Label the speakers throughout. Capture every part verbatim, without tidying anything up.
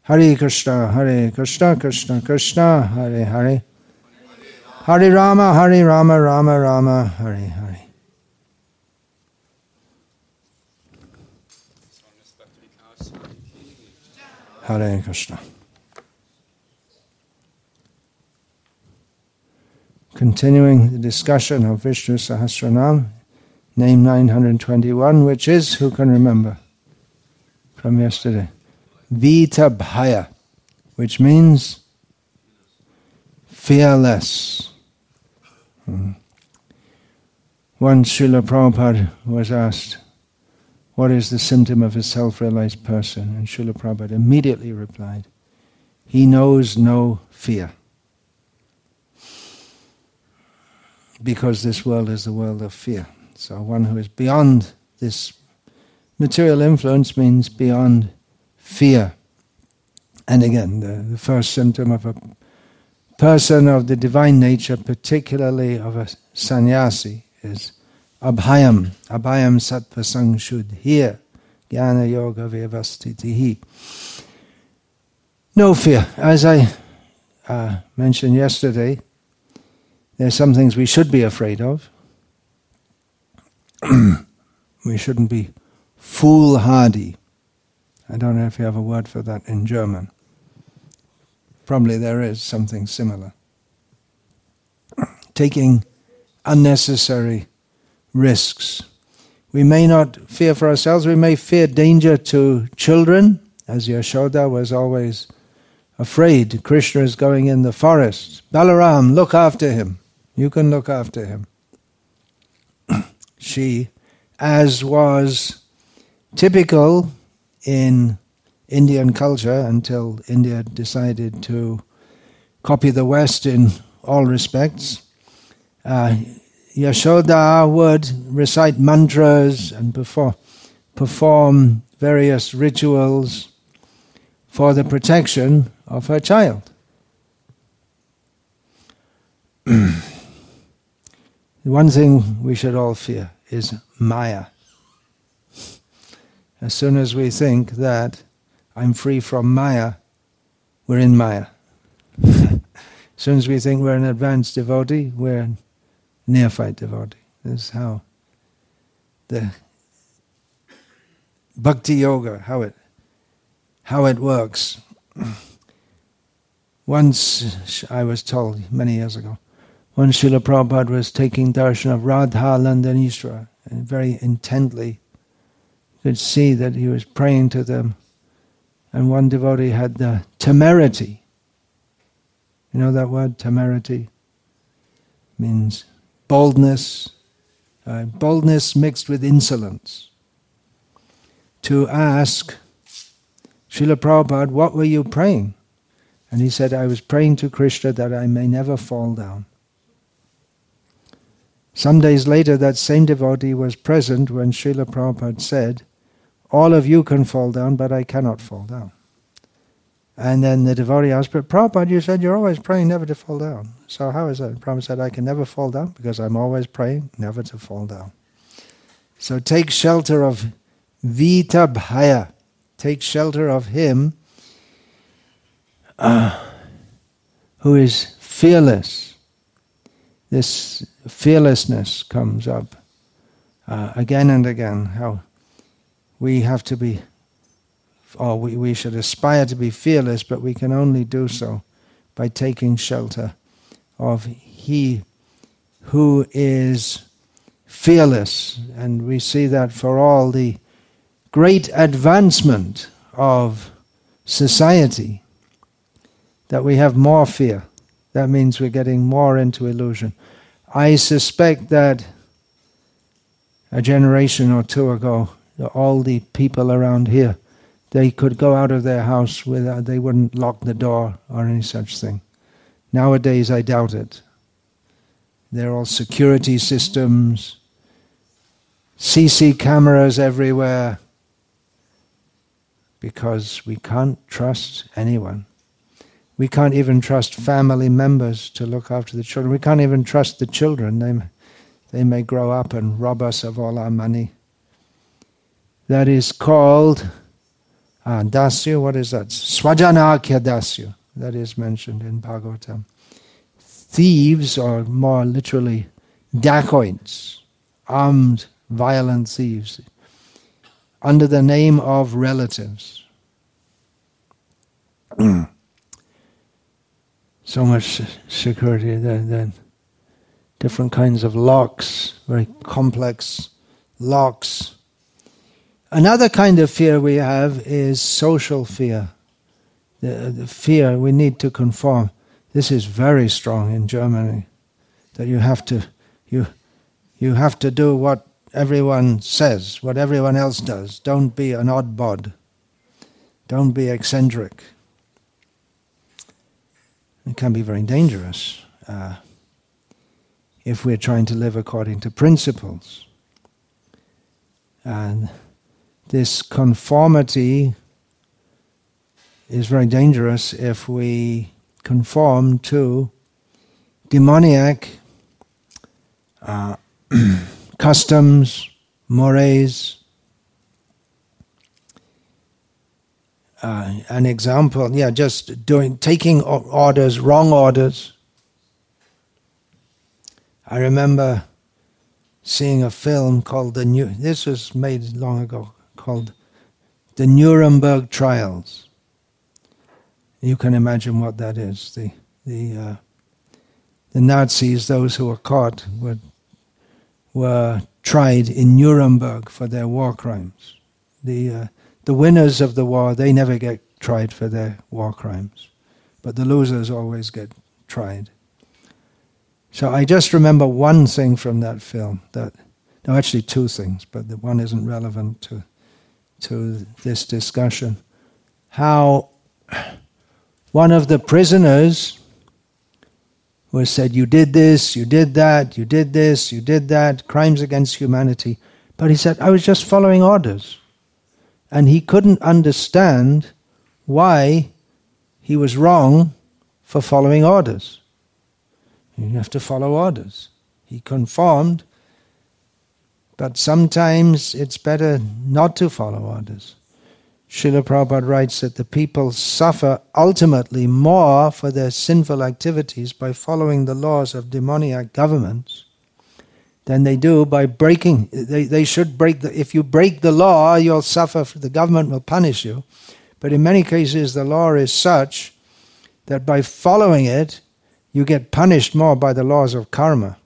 Speaker 1: Hare Krishna, Hare Krishna, Krishna Krishna, Hare Hare. Hare Rama, Hare Rama, Rama Rama, Hare Hare. Hare Krishna. Continuing the discussion of Vishnu Sahasranam, name nine hundred twenty-one, which is, who can remember from yesterday? Vita Bhaya, which means fearless. Hmm. Once Srila Prabhupada was asked, what is the symptom of a self-realized person? And Srila Prabhupada immediately replied, he knows no fear. Because this world is the world of fear. So one who is beyond this material influence means beyond fear. And again, the, the first symptom of a person of the divine nature, particularly of a sannyasi, is abhayam. Abhayam sattva sangshuddhir jnana yoga vyavastitihi. No fear. As I uh, mentioned yesterday, there are some things we should be afraid of. We shouldn't be foolhardy. I don't know if you have a word for that in German. Probably there is something similar. Taking unnecessary risks. We may not fear for ourselves, we may fear danger to children, as Yashoda was always afraid. Krishna is going in the forest. Balaram, look after him. You can look after him. She, as was typical in Indian culture until India decided to copy the West in all respects, uh, Yashoda would recite mantras and perform, perform various rituals for the protection of her child. One thing we should all fear is Maya. As soon as we think that I'm free from Maya, we're in Maya. As soon as we think we're an advanced devotee, we're a neophyte devotee. This is how the bhakti yoga, how it how it works. Once I was told many years ago, once Srila Prabhupada was taking darshan of Radha Landanishwara, and very intently could see that he was praying to them, and one devotee had the temerity. You know that word, temerity? Means boldness, uh, boldness mixed with insolence. To ask Srila Prabhupada, what were you praying? And he said, I was praying to Krishna that I may never fall down. Some days later, that same devotee was present when Srila Prabhupada said, all of you can fall down, but I cannot fall down. And then the devotee asked, but Prabhupada, you said you're always praying never to fall down. So how is that? Prabhupada said, I can never fall down because I'm always praying never to fall down. So take shelter of Vita Bhaya. Take shelter of him uh, who is fearless. This fearlessness comes up uh, again and again, how we have to be, or we, we should aspire to be fearless, but we can only do so by taking shelter of he who is fearless. And we see that for all the great advancement of society, that we have more fear. That means we're getting more into illusion. I suspect that a generation or two ago, all the people around here, they could go out of their house without, they wouldn't lock the door or any such thing. Nowadays, I doubt it. They're all security systems, C C cameras everywhere, because we can't trust anyone. We can't even trust family members to look after the children. We can't even trust the children. They, they may grow up and rob us of all our money. That is called Uh, dasya, what is that? Swajanakya dasya, that is mentioned in Bhagavatam. Thieves, or more literally, dacoits, armed, violent thieves, under the name of relatives. So much security, then, then different kinds of locks, very complex locks. Another kind of fear we have is social fear. The, the fear we need to conform. This is very strong in Germany, that you have to you you have to do what everyone says, what everyone else does. Don't be an odd bod. Don't be eccentric. It can be very dangerous uh, if we're trying to live according to principles. And this conformity is very dangerous if we conform to demoniac uh, customs, mores. Uh, an example, yeah, just doing, taking orders, wrong orders. I remember seeing a film called the New. This was made long ago, called the Nuremberg Trials. You can imagine what that is. The the uh, the Nazis, those who were caught, were were tried in Nuremberg for their war crimes. The uh, the winners of the war, they never get tried for their war crimes, but the losers always get tried. So I just remember one thing from that film. That no, actually two things, but the one isn't relevant to to this discussion. How one of the prisoners was said, you did this, you did that, you did this, you did that, crimes against humanity. But he said, I was just following orders. And he couldn't understand why he was wrong for following orders. You have to follow orders. He conformed, but sometimes it's better not to follow orders. Srila Prabhupada writes that the people suffer ultimately more for their sinful activities by following the laws of demoniac governments than they do by breaking. They, they should break the, if you break the law, you'll suffer, the government will punish you. But in many cases, the law is such that by following it, you get punished more by the laws of karma.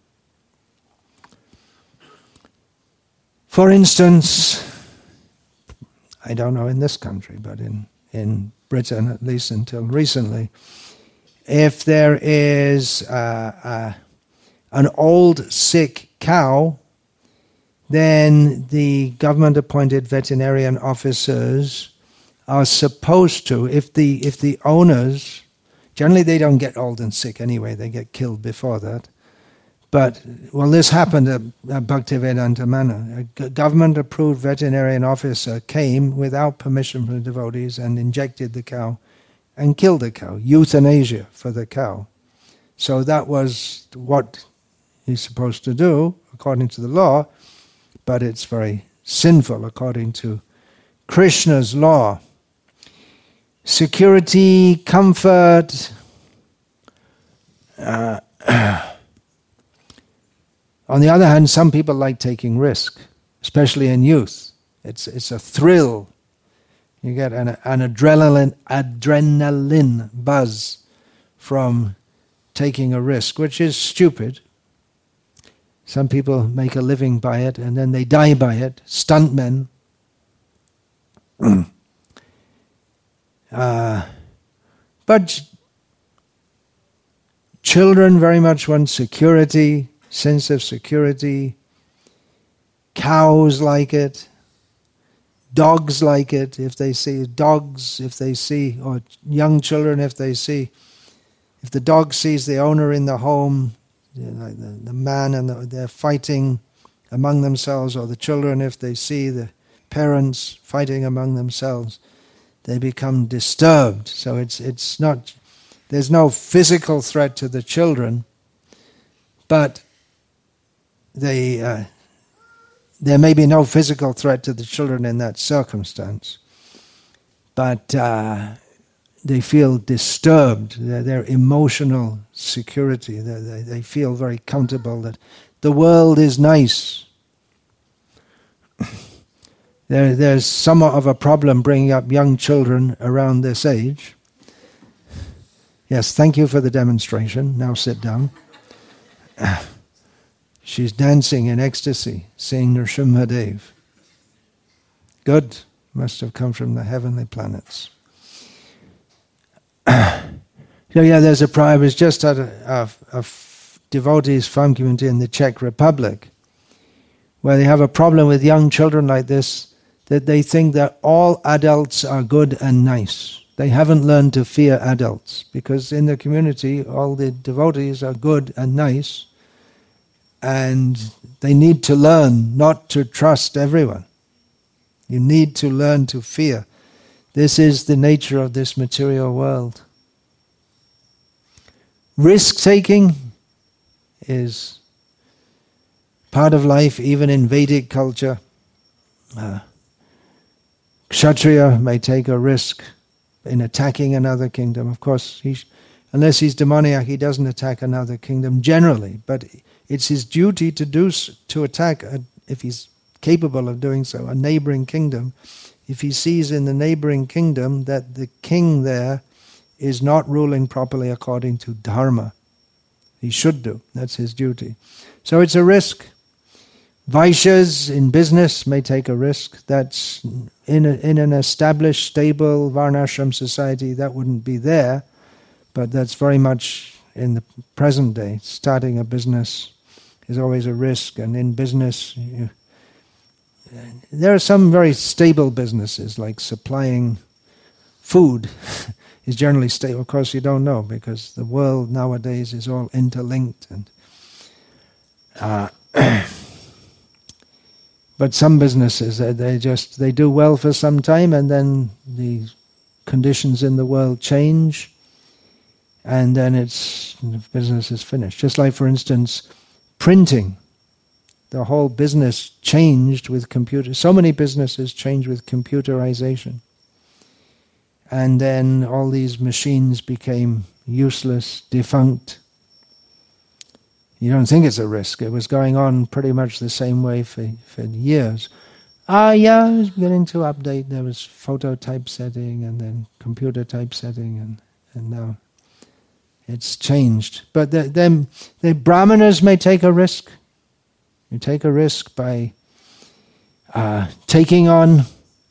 Speaker 1: For instance, I don't know in this country, but in, in Britain, at least until recently, if there is uh, uh, an old sick cow, then the government-appointed veterinarian officers are supposed to, if the if the owners, generally they don't get old and sick anyway, they get killed before that. But, well, this happened at, at Bhaktivedanta Manor. A government-approved veterinarian officer came without permission from the devotees and injected the cow and killed the cow. Euthanasia for the cow. So that was what he's supposed to do, according to the law, but it's very sinful according to Krishna's law. Security, comfort, uh, on the other hand, some people like taking risk, especially in youth. It's it's a thrill. You get an, an adrenaline adrenaline buzz from taking a risk, which is stupid. Some people make a living by it and then they die by it. Stuntmen. uh, but children very much want security. Sense of security. Cows like it. Dogs like it. If they see dogs, if they see, or young children, if they see, if the dog sees the owner in the home, you know, the, the man and the, they're fighting among themselves, or the children, if they see the parents fighting among themselves, they become disturbed. So it's it's not, there's no physical threat to the children, but They, uh, there may be no physical threat to the children in that circumstance. but uh, they feel disturbed, their, their emotional security, they, they, they feel very comfortable that the world is nice. There, there's somewhat of a problem bringing up young children around this age. Yes, thank you for the demonstration. Now sit down. She's dancing in ecstasy, seeing Nrsimhadev. Good. Must have come from the heavenly planets. So yeah, there's a prayer. I was just at a, a, a devotees farm community in the Czech Republic, where they have a problem with young children like this, that they think that all adults are good and nice. They haven't learned to fear adults, because in the community all the devotees are good and nice, and they need to learn not to trust everyone. You need to learn to fear. This is the nature of this material world. Risk-taking is part of life, even in Vedic culture. Uh, Kshatriya may take a risk in attacking another kingdom. Of course, he, unless he's demoniac, he doesn't attack another kingdom generally. But it's his duty to do to attack, a, if he's capable of doing so, a neighboring kingdom. If he sees in the neighboring kingdom that the king there is not ruling properly according to dharma, he should do. That's his duty. So it's a risk. Vaishyas in business may take a risk. That's in a, in an established, stable Varnashram society, that wouldn't be there, but that's very much in the present day. Starting a business is always a risk, and in business, you, there are some very stable businesses, like supplying food is generally stable. Of course, you don't know, because the world nowadays is all interlinked, and uh, but some businesses, they just, they do well for some time, and then the conditions in the world change, and then it's, the business is finished. Just like, for instance, printing. The whole business changed with computer. So many businesses changed with computerization. And then all these machines became useless, defunct. You don't think it's a risk. It was going on pretty much the same way for, for years. Ah, yeah, I was beginning to update. There was photo typesetting and then computer typesetting, and, and now it's changed. But the, them, the brahmanas may take a risk. You take a risk by uh, taking on,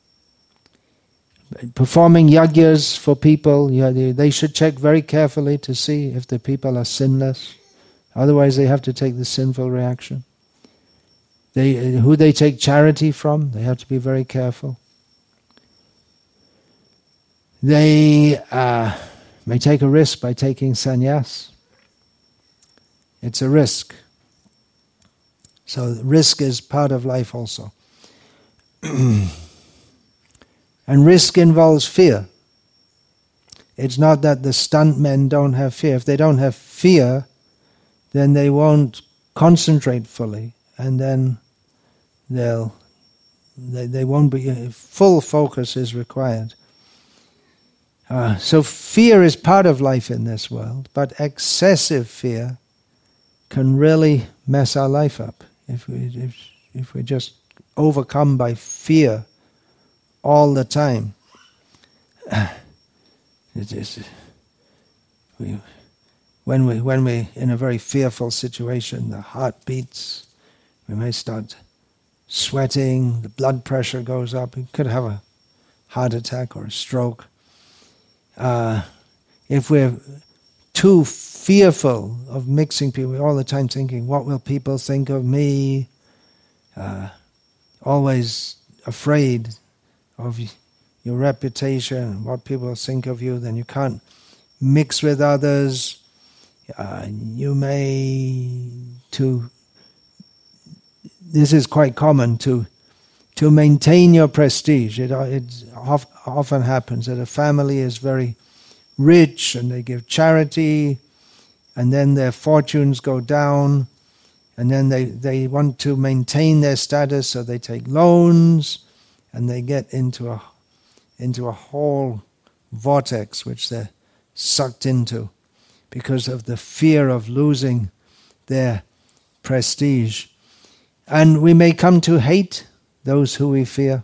Speaker 1: performing yajnas for people. Yeah, they, they should check very carefully to see if the people are sinless. Otherwise, they have to take the sinful reaction. They, who they take charity from, they have to be very careful. They uh, may take a risk by taking sannyas. It's a risk. So risk is part of life also. And risk involves fear. It's not that the stuntmen don't have fear. If they don't have fear, then they won't concentrate fully, and then they'll they, they won't be, full focus is required. Uh, so fear is part of life in this world, but excessive fear can really mess our life up. If we if if we're just overcome by fear all the time, it is we. When we when we're in a very fearful situation, the heart beats, we may start sweating, the blood pressure goes up, we could have a heart attack or a stroke. Uh, if we're too fearful of mixing people, we're all the time thinking, what will people think of me? Uh, always afraid of your reputation, what people think of you, then you can't mix with others. Uh, you may, to, this is quite common, to to maintain your prestige. It, it often happens that a family is very rich and they give charity, and then their fortunes go down, and then they, they want to maintain their status, so they take loans, and they get into a, into a whole vortex which they're sucked into because of the fear of losing their prestige. And we may come to hate those who we fear.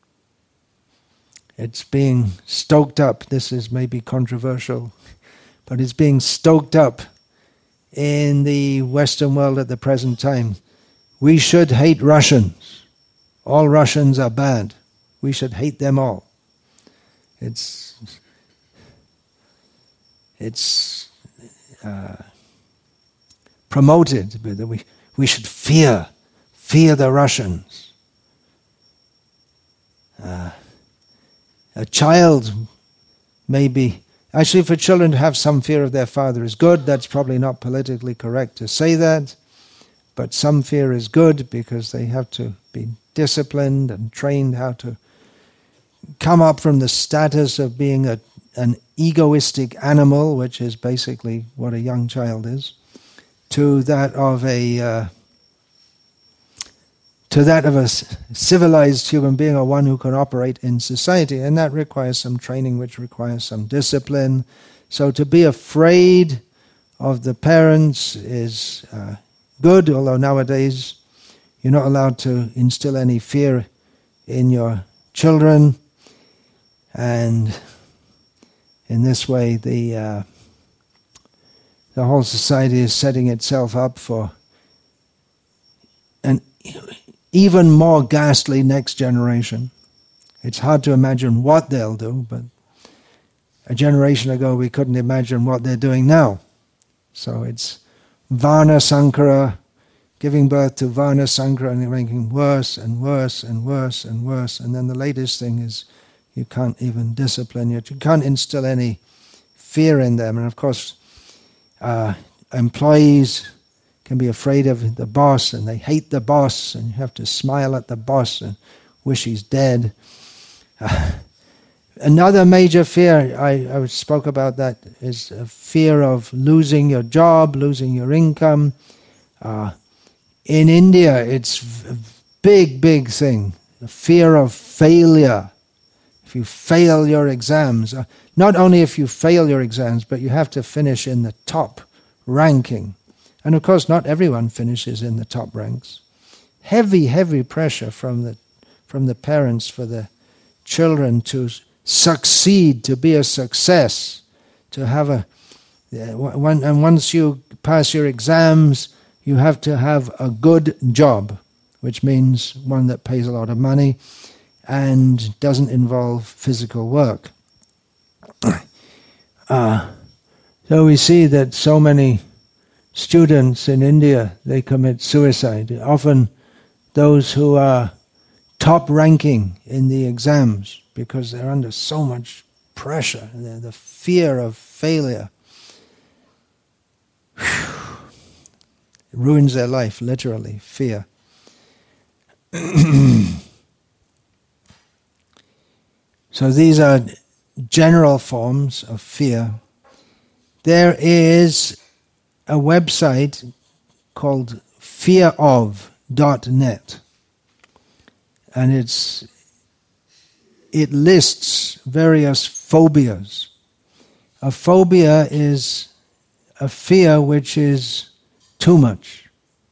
Speaker 1: It's being stoked up. This is maybe controversial, but it's being stoked up in the Western world at the present time. We should hate Russians. All Russians are bad. We should hate them all. It's it's uh, promoted that we we should fear fear the Russians. Uh, a child maybe actually for children to have some fear of their father is good. That's probably not politically correct to say that, but some fear is good because they have to be disciplined and trained how to come up from the status of being a, an egoistic animal, which is basically what a young child is, to that of a uh, to that of a civilized human being, or one who can operate in society, and that requires some training, which requires some discipline. So to be afraid of the parents is uh, good, although nowadays you're not allowed to instill any fear in your children. And in this way, the uh, the whole society is setting itself up for an even more ghastly next generation. It's hard to imagine what they'll do, but a generation ago we couldn't imagine what they're doing now. So it's Varna Sankara, giving birth to Varna Sankara, and making worse and worse and worse and worse. And then the latest thing is you can't even discipline yet. You can't instill any fear in them. And of course, uh, employees can be afraid of the boss, and they hate the boss, and you have to smile at the boss and wish he's dead. Uh, another major fear, I, I spoke about that, is a fear of losing your job, losing your income. Uh, in India, it's a big, big thing. The fear of failure. If you fail your exams, uh, not only if you fail your exams, but you have to finish in the top ranking. And of course, not everyone finishes in the top ranks. Heavy, heavy pressure from the from the parents for the children to succeed, to be a success, to have a. One, and once you pass your exams, you have to have a good job, which means one that pays a lot of money and doesn't involve physical work. Uh, so we see that so many students in India, they commit suicide. Often those who are top ranking in the exams, because they're under so much pressure, the fear of failure. Whew. It ruins their life, literally, fear. So these are general forms of fear. There is a website called fear of dot net, and it's it lists various phobias. A phobia is a fear which is too much.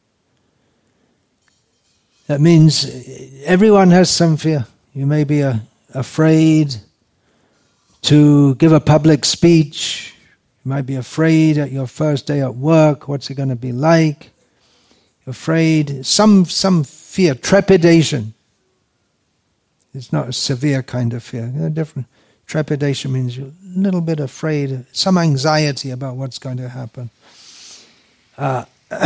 Speaker 1: That means everyone has some fear. You may be a, afraid to give a public speech. You might be afraid at your first day at work, what's it going to be like? You're afraid, some some fear, trepidation. It's not a severe kind of fear. They're different. Trepidation means you're a little bit afraid, some anxiety about what's going to happen. Uh,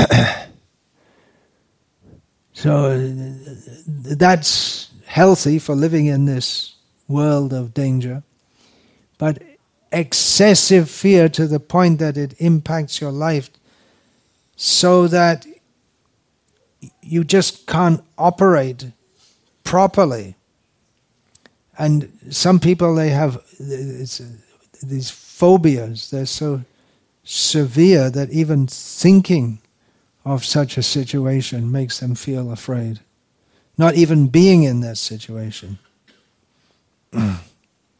Speaker 1: so that's healthy for living in this world of danger. But excessive fear to the point that it impacts your life so that you just can't operate properly. And some people, they have these phobias. They're so severe that even thinking of such a situation makes them feel afraid. Not even being in that situation.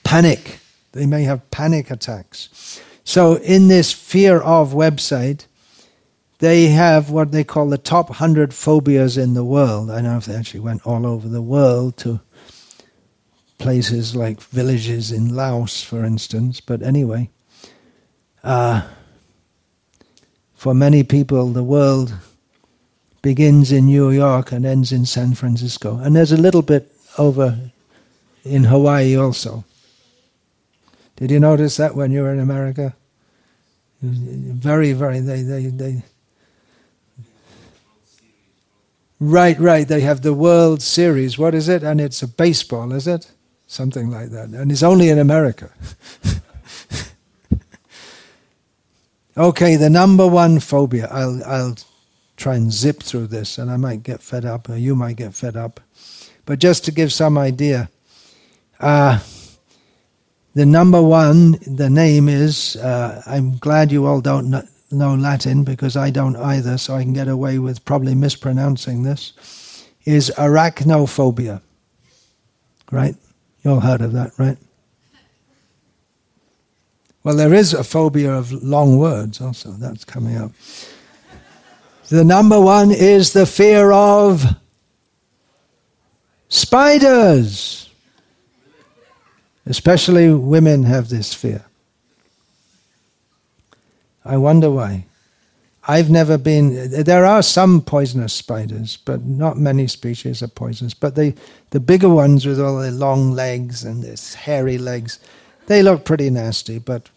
Speaker 1: panic. They may have panic attacks. So in this fear of website, they have what they call the top one hundred phobias in the world. I don't know if they actually went all over the world to places like villages in Laos, for instance. But anyway, uh, for many people, the world begins in New York and ends in San Francisco. And there's a little bit over in Hawaii also. Did you notice that when you were in America? Very, very, they, they, they... Right, right, they have the World Series. What is it? And it's a baseball, is it? Something like that. And it's only in America. Okay, the number one phobia. I'll, I'll try and zip through this, and I might get fed up, or you might get fed up. But just to give some idea, uh, the number one, the name is, uh, I'm glad you all don't know, know Latin, because I don't either, so I can get away with probably mispronouncing this, is arachnophobia. Right? You all heard of that, right? Well, there is a phobia of long words also, that's coming up. The number one is the fear of spiders. Especially women have this fear. I wonder why. I've never been... There are some poisonous spiders, but not many species are poisonous. But they, the bigger ones with all their long legs and their hairy legs, they look pretty nasty. But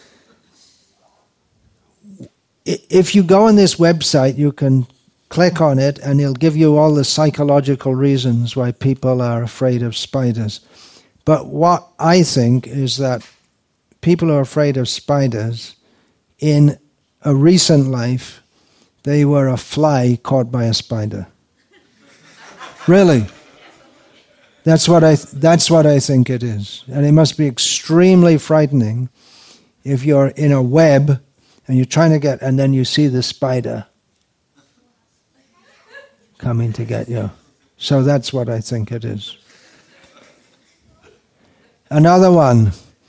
Speaker 1: if you go on this website, you can click on it and it'll give you all the psychological reasons why people are afraid of spiders. But what I think is that people who are afraid of spiders, in a recent life, they were a fly caught by a spider. Really. That's what I th- that's what I think it is. And it must be extremely frightening if you're in a web and you're trying to get, and then you see the spider coming to get you. So that's what I think it is. Another one,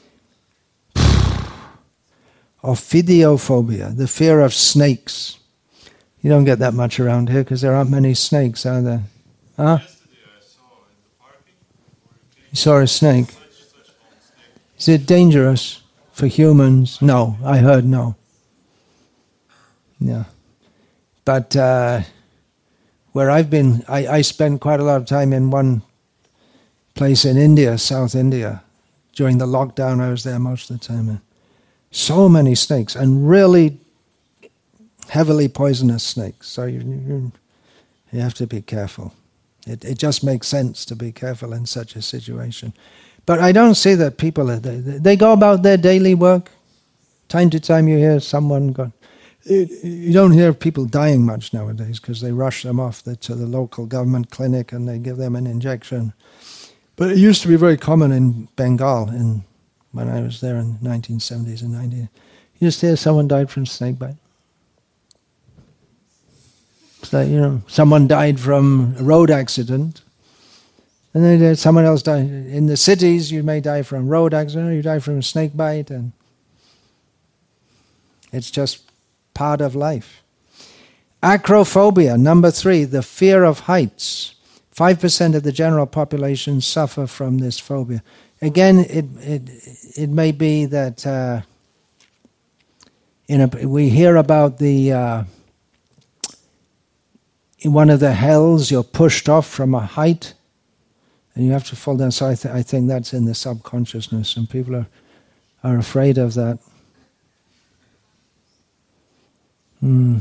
Speaker 1: ophidiophobia, the fear of snakes. You don't get that much around here because there aren't many snakes, are there? Huh? You saw a snake. Is it dangerous for humans? No, I heard no. Yeah. But uh, where I've been, I, I spent quite a lot of time in one place in India, South India. During the lockdown, I was there most of the time. So many snakes, and really heavily poisonous snakes. So you, you, you have to be careful. It, it just makes sense to be careful in such a situation. But I don't see that people, are, they, they go about their daily work. Time to time you hear someone go. You don't hear people dying much nowadays because they rush them off the, to the local government clinic and they give them an injection. But it used to be very common in Bengal in, when I was there in the nineteen seventies and nineties. You just hear someone died from snakebite. It's like, you know, someone died from a road accident. And then someone else died. In the cities, you may die from road accident, or you die from a snakebite. And it's just part of life. Acrophobia, number three, the fear of heights. Five percent of the general population suffer from this phobia. Again, it it it may be that uh, in a, we hear about the uh, in one of the hells you're pushed off from a height and you have to fall down. So I, th- I think that's in the subconsciousness, and people are are afraid of that. Hmm.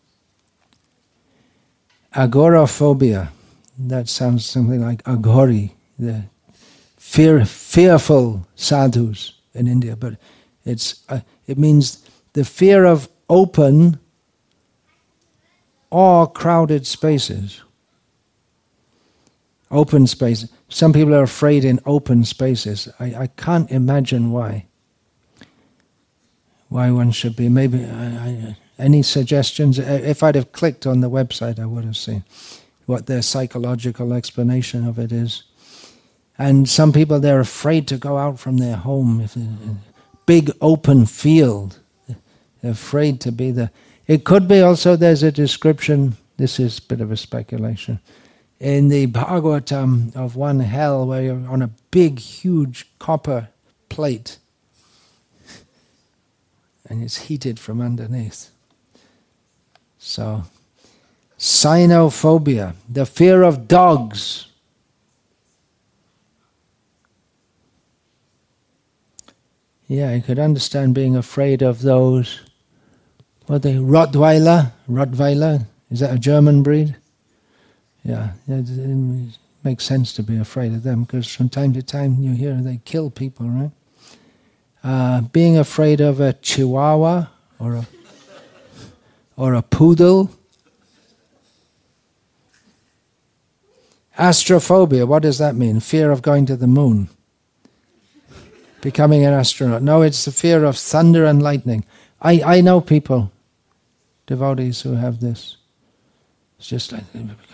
Speaker 1: Agoraphobia. That sounds something like Aghori, the fear, fearful sadhus in India. But it's uh, it means the fear of open or crowded spaces. Open spaces. Some people are afraid in open spaces. I, I can't imagine why. Why one should be. Maybe I, I, any suggestions? If I'd have clicked on the website, I would have seen what their psychological explanation of it is. And some people, they're afraid to go out from their home. If a big open field, they're afraid to be there. It could be also, there's a description, this is a bit of a speculation, in the Bhagavatam of one hell where you're on a big, huge copper plate and it's heated from underneath. So, cynophobia, the fear of dogs. Yeah, you could understand being afraid of those, what are they, Rottweiler? Rottweiler? Is that a German breed? Yeah, it makes sense to be afraid of them because from time to time you hear they kill people, right? Uh, being afraid of a chihuahua or a or a poodle. Astrophobia, what does that mean? Fear of going to the moon. Becoming an astronaut. No, it's the fear of thunder and lightning. I, I know people, devotees who have this. It's just like...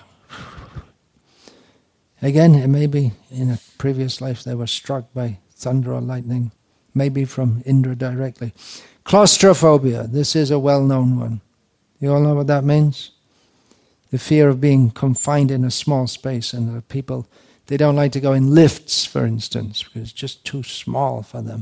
Speaker 1: Again, it may be in a previous life they were struck by thunder or lightning. Maybe from Indra directly. Claustrophobia, this is a well-known one. You all know what that means? The fear of being confined in a small space, and the people, they don't like to go in lifts, for instance, because it's just too small for them.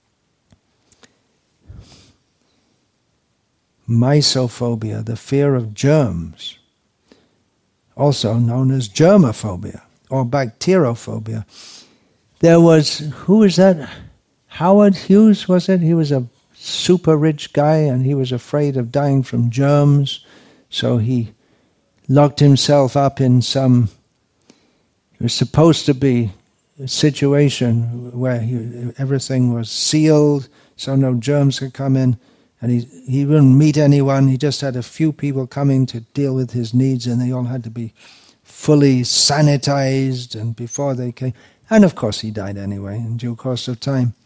Speaker 1: Mysophobia, the fear of germs, also known as germophobia or bacteriophobia. There was, who was that? Howard Hughes, was it? He was a super rich guy and he was afraid of dying from germs, so he locked himself up in some, it was supposed to be a situation where he, everything was sealed so no germs could come in, and he, he wouldn't meet anyone. He just had a few people coming to deal with his needs, and they all had to be fully sanitized and before they came. And of course he died anyway in due course of time.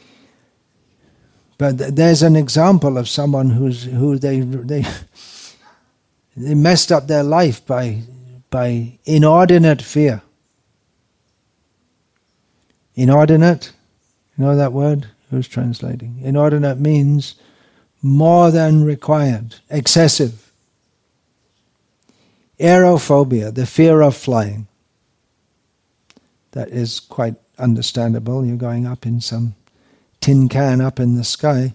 Speaker 1: But th- there's an example of someone who's who they they they messed up their life by by inordinate fear. Inordinate, you know that word? Who's translating? Inordinate means more than required, excessive. Aerophobia, the fear of flying. That is quite understandable. You're going up in some tin can up in the sky.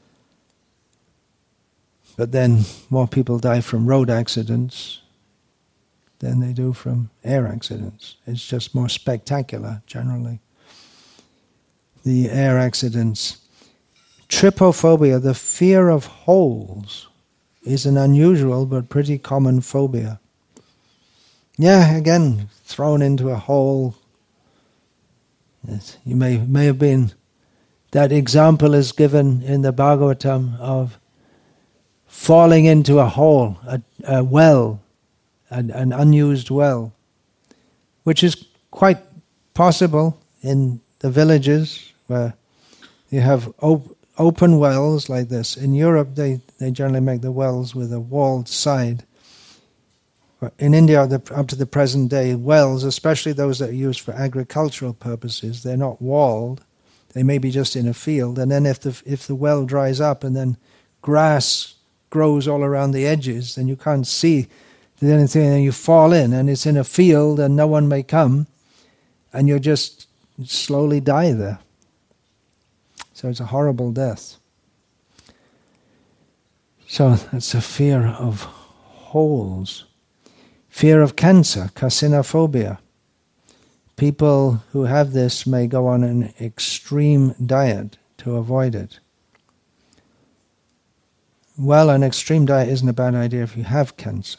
Speaker 1: But then more people die from road accidents than they do from air accidents. It's just more spectacular, generally. The air accidents. Trypophobia, the fear of holes, is an unusual but pretty common phobia. Yeah, again, thrown into a hole. Yes, you may may have been, that example is given in the Bhagavatam of falling into a hole, a, a well, an, an unused well, which is quite possible in the villages where you have op- open wells like this. In Europe, they, they generally make the wells with a walled side. In India, the, up to the present day, wells, especially those that are used for agricultural purposes, they're not walled. They may be just in a field. And then if the if the well dries up and then grass grows all around the edges, then you can't see anything, and you fall in, and it's in a field, and no one may come, and you just slowly die there. So it's a horrible death. So that's a fear of holes. Fear of cancer, carcinophobia. People who have this may go on an extreme diet to avoid it. Well, an extreme diet isn't a bad idea if you have cancer.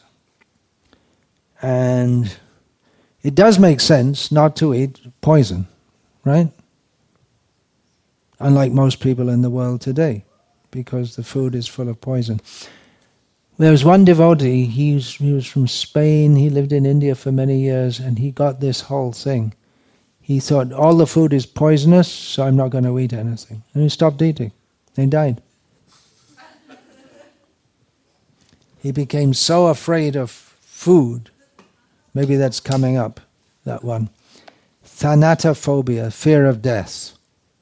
Speaker 1: And it does make sense not to eat poison, right? Unlike most people in the world today, because the food is full of poison. There was one devotee, he was, he was from Spain, he lived in India for many years, and he got this whole thing. He thought, all the food is poisonous, so I'm not going to eat anything. And he stopped eating. He died. He became so afraid of food. Maybe that's coming up, that one. Thanatophobia, fear of death.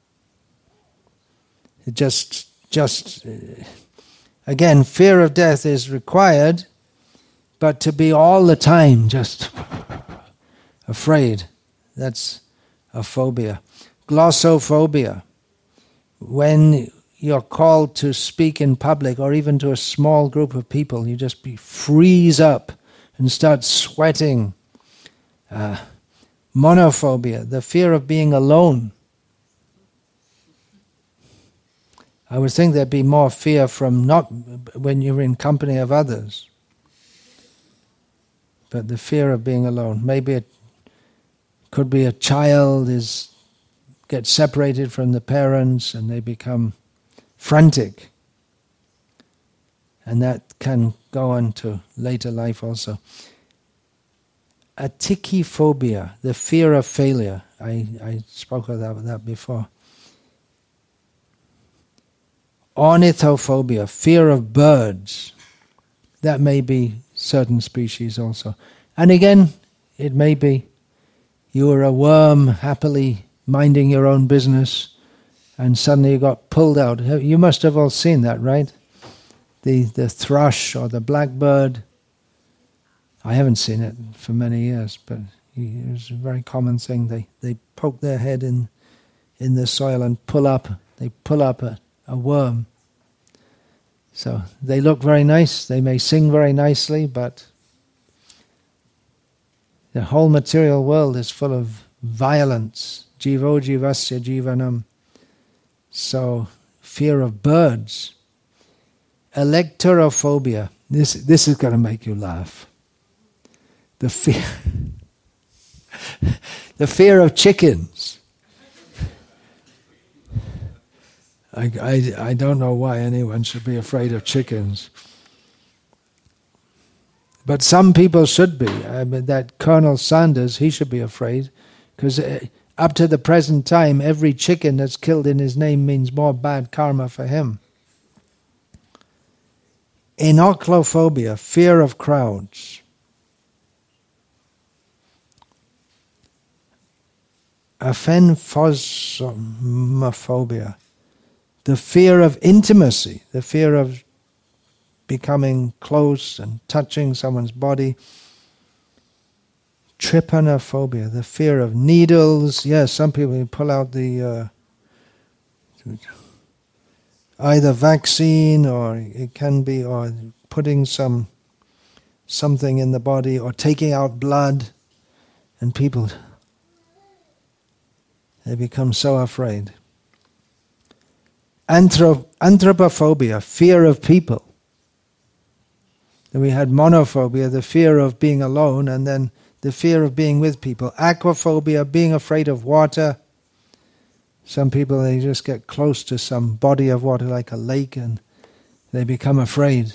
Speaker 1: It just, just, uh, again, fear of death is required, but to be all the time just afraid, that's a phobia. Glossophobia, when you're called to speak in public or even to a small group of people, you just be freeze up and start sweating. Uh, monophobia, the fear of being alone. I would think there'd be more fear from not when you're in company of others. But the fear of being alone. Maybe it could be a child is gets separated from the parents and they become frantic. And that can go on to later life also. Atikiphobia, the fear of failure. I, I spoke of that, that before. Ornithophobia, fear of birds. That may be certain species also. And again, it may be you were a worm happily minding your own business and suddenly you got pulled out. You must have all seen that, right? The the thrush or the blackbird. I haven't seen it for many years, but it was a very common thing. They they poke their head in in the soil and pull up. They pull up a, a worm. So they look very nice. They may sing very nicely, but the whole material world is full of violence. Jivo jivasya jivanam. So fear of birds. Electorophobia. This this is going to make you laugh. The fear, the fear of chickens. I, I, I don't know why anyone should be afraid of chickens. But some people should be. I mean, that Colonel Sanders, he should be afraid, because up to the present time, every chicken that's killed in his name means more bad karma for him. Enochlophobia, fear of crowds. Aphenphosmophobia, the fear of intimacy, the fear of becoming close and touching someone's body. Trypanophobia, the fear of needles. Yes, some people pull out the uh, either vaccine, or it can be, or putting some something in the body, or taking out blood, and people, they become so afraid. Anthrop- anthropophobia, fear of people. Then we had monophobia, the fear of being alone, and then the fear of being with people. Aquaphobia, being afraid of water. Some people, they just get close to some body of water like a lake and they become afraid.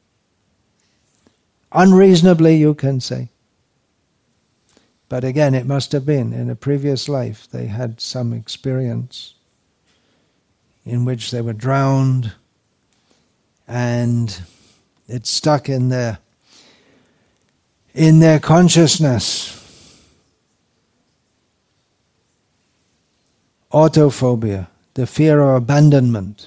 Speaker 1: Unreasonably, you can say. But again, it must have been in a previous life they had some experience in which they were drowned and it stuck in their in their consciousness. Autophobia, the fear of abandonment.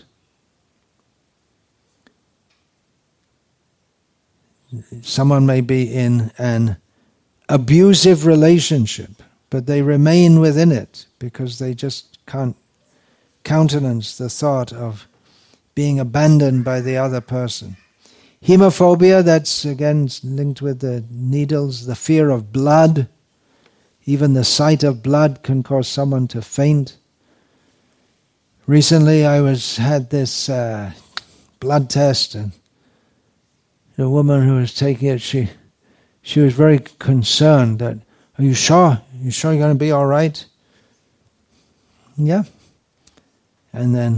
Speaker 1: Someone may be in an abusive relationship, but they remain within it because they just can't countenance the thought of being abandoned by the other person. Hemophobia, that's again linked with the needles, the fear of blood. Even the sight of blood can cause someone to faint. Recently I was had this uh, blood test, and the woman who was taking it, she she was very concerned that, are you sure? Are you sure you're going to be all right? Yeah. And then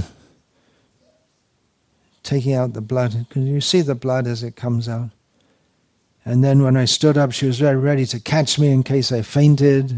Speaker 1: taking out the blood, because you see the blood as it comes out. And then when I stood up, she was very ready to catch me in case I fainted.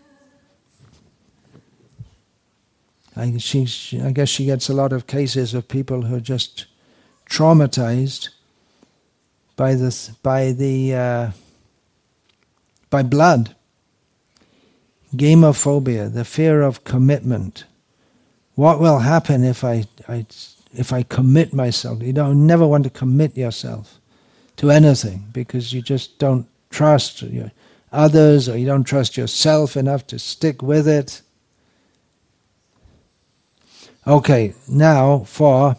Speaker 1: I, she, she, I guess she gets a lot of cases of people who are just traumatized by the by the uh, by blood. Gamophobia, the fear of commitment. What will happen if I, I if I commit myself? You don't never want to commit yourself to anything because you just don't trust your others, or you don't trust yourself enough to stick with it. Okay, now for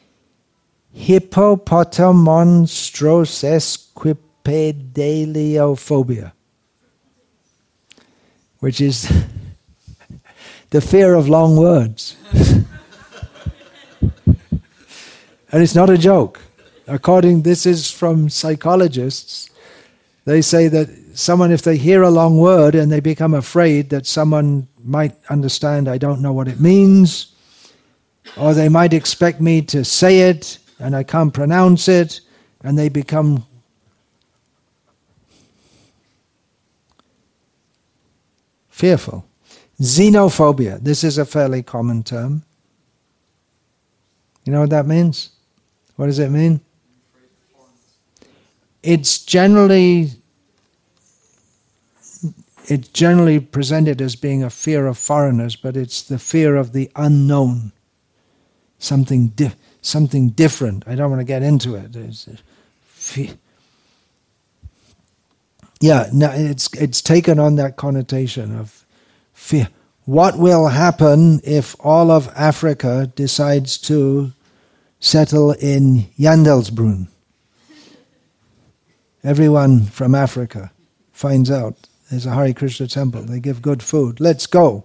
Speaker 1: hippopotamonstrosequipedaliophobia, which is the fear of long words. And it's not a joke. According, this is from psychologists. They say that someone, if they hear a long word and they become afraid that someone might understand, I don't know what it means, or they might expect me to say it and I can't pronounce it, and they become fearful. Xenophobia, this is a fairly common term. You know what that means? What does it mean? It's generally it's generally presented as being a fear of foreigners, but it's the fear of the unknown, something di- something different. I don't want to get into it. It's a fe- yeah, no, it's it's taken on that connotation of fear. What will happen if all of Africa decides to settle in Jandelsbrunn? Everyone from Africa finds out there's a Hare Krishna temple. They give good food. Let's go.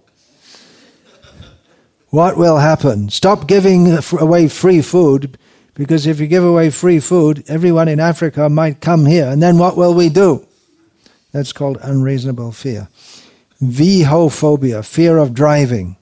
Speaker 1: What will happen? Stop giving away free food, because if you give away free food, everyone in Africa might come here. And then what will we do? That's called unreasonable fear. Vehophobia, fear of driving.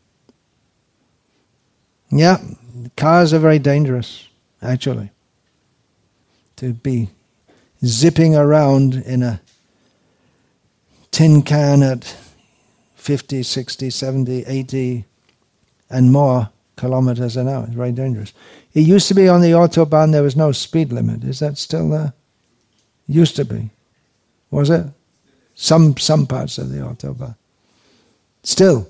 Speaker 1: Yeah, cars are very dangerous, actually. To be zipping around in a tin can at fifty, sixty, seventy, eighty and more kilometers an hour. It's very dangerous. It used to be on the Autobahn there was no speed limit. Is that still there? Used to be. Was it? Some some parts of the Autobahn. Still.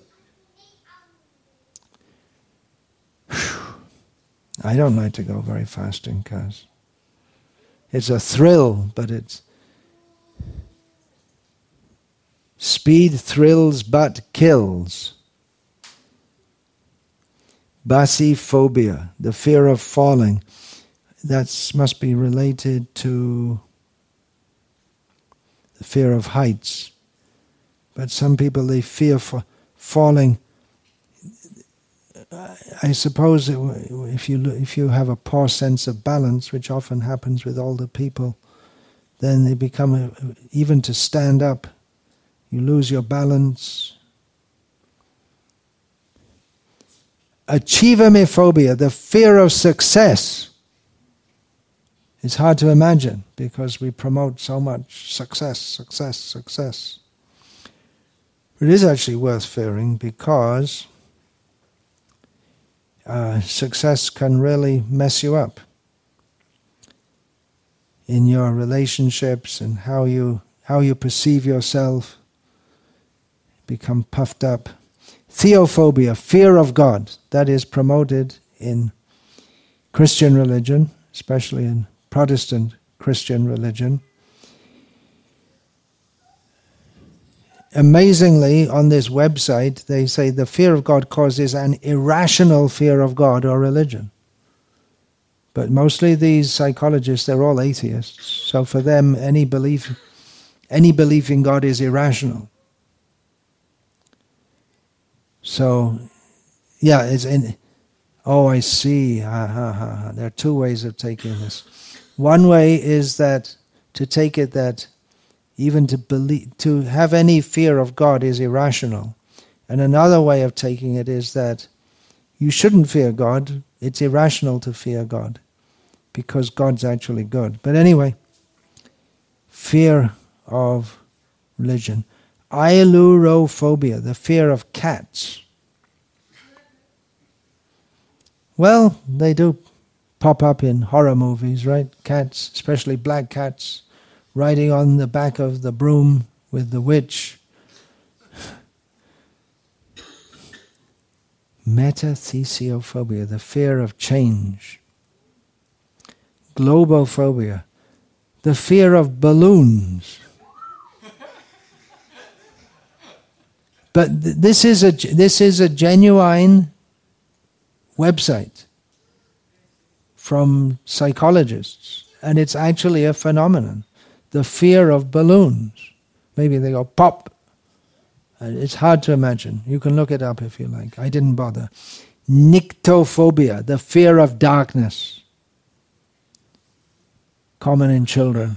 Speaker 1: I don't like to go very fast in cars. It's a thrill, but it's speed thrills but kills. Basiphobia, the fear of falling. That must be related to the fear of heights. But some people, they fear for falling. I suppose it, if you if you have a poor sense of balance, which often happens with older people, then they become a, even to stand up, you lose your balance. Achievomophobia, the fear of success. It's hard to imagine because we promote so much success, success, success. It is actually worth fearing because uh, success can really mess you up in your relationships and how you how you perceive yourself. Become puffed up. Theophobia, fear of God, that is promoted in Christian religion, especially in Protestant Christian religion. Amazingly, on this website, they say the fear of God causes an irrational fear of God or religion. But mostly these psychologists, they're all atheists. So for them, any belief, any belief in God is irrational. So, yeah, it's in. Oh, I see. Ha, ha, ha, ha. There are two ways of taking this. One way is that to take it that even to believe, to have any fear of God is irrational, and another way of taking it is that you shouldn't fear God. It's irrational to fear God because God's actually good. But anyway, fear of religion. Ailurophobia, the fear of cats. Well, they do pop up in horror movies, right? Cats, especially black cats, riding on the back of the broom with the witch. Metathesiophobia, the fear of change. Globophobia, the fear of balloons. But th- this is a this is a genuine website from psychologists, and it's actually a phenomenon. The fear of balloons. Maybe they go pop. And it's hard to imagine. You can look it up if you like. I didn't bother. Nyctophobia, the fear of darkness. Common in children.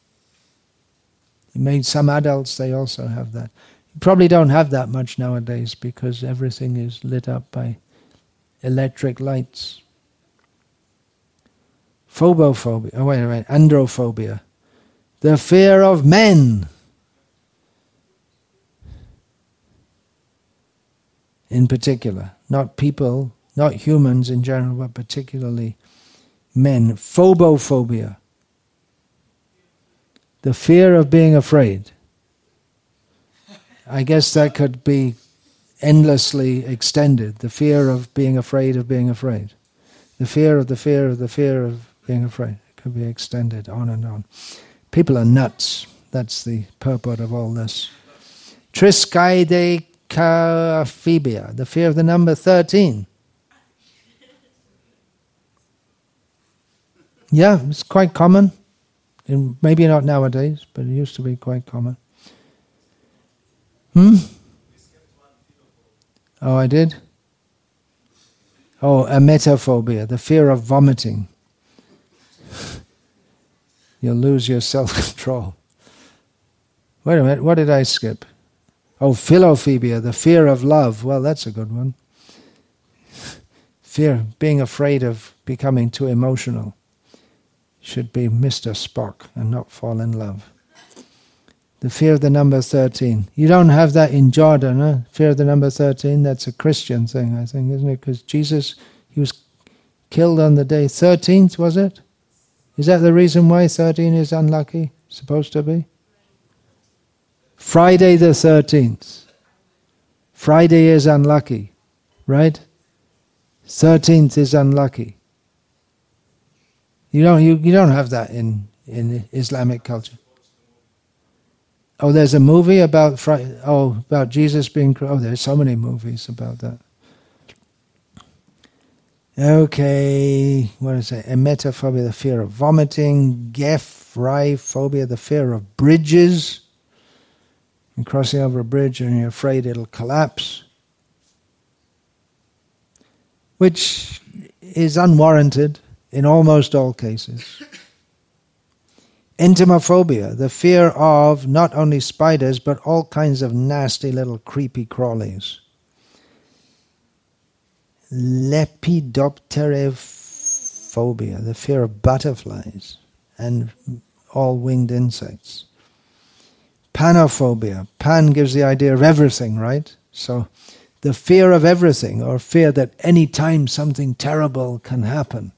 Speaker 1: Maybe some adults, they also have that. You probably don't have that much nowadays because everything is lit up by electric lights. Phobophobia, oh wait, wait, androphobia, the fear of men. In particular, not people, not humans in general, but particularly men. Phobophobia, the fear of being afraid. I guess that could be endlessly extended. The fear of being afraid of being afraid. The fear of the fear of the fear of being afraid. It could be extended on and on. People are nuts. That's the purport of all this. Triskaidekaphobia, the fear of the number thirteen. Yeah, it's quite common. In, maybe not nowadays, but it used to be quite common. Hmm? Oh, I did? Oh, emetophobia, the fear of vomiting. You'll lose your self-control. Wait a minute, what did I skip? Oh, philophobia, the fear of love. Well, that's a good one. Fear, being afraid of becoming too emotional. Should be Mister Spock and not fall in love. The fear of the number thirteen. You don't have that in Jordan, huh? Fear of the number thirteen, that's a Christian thing, I think, isn't it? Because Jesus, he was killed on the day thirteenth, was it? Is that the reason why thirteen is unlucky? Supposed to be? Friday the thirteenth. Friday is unlucky, right? thirteenth is unlucky. You don't, you, you don't have that in, in Islamic culture. Oh, there's a movie about Friday, oh, about Jesus being, oh, there's so many movies about that. Okay, what is it? Emetophobia, the fear of vomiting. Gephrophobia, the fear of bridges. You're crossing over a bridge and you're afraid it'll collapse. Which is unwarranted in almost all cases. Entomophobia, the fear of not only spiders but all kinds of nasty little creepy crawlies. Lepidopterophobia, the fear of butterflies and all winged insects. Panophobia, pan gives the idea of everything, right? So the fear of everything, or fear that any time something terrible can happen.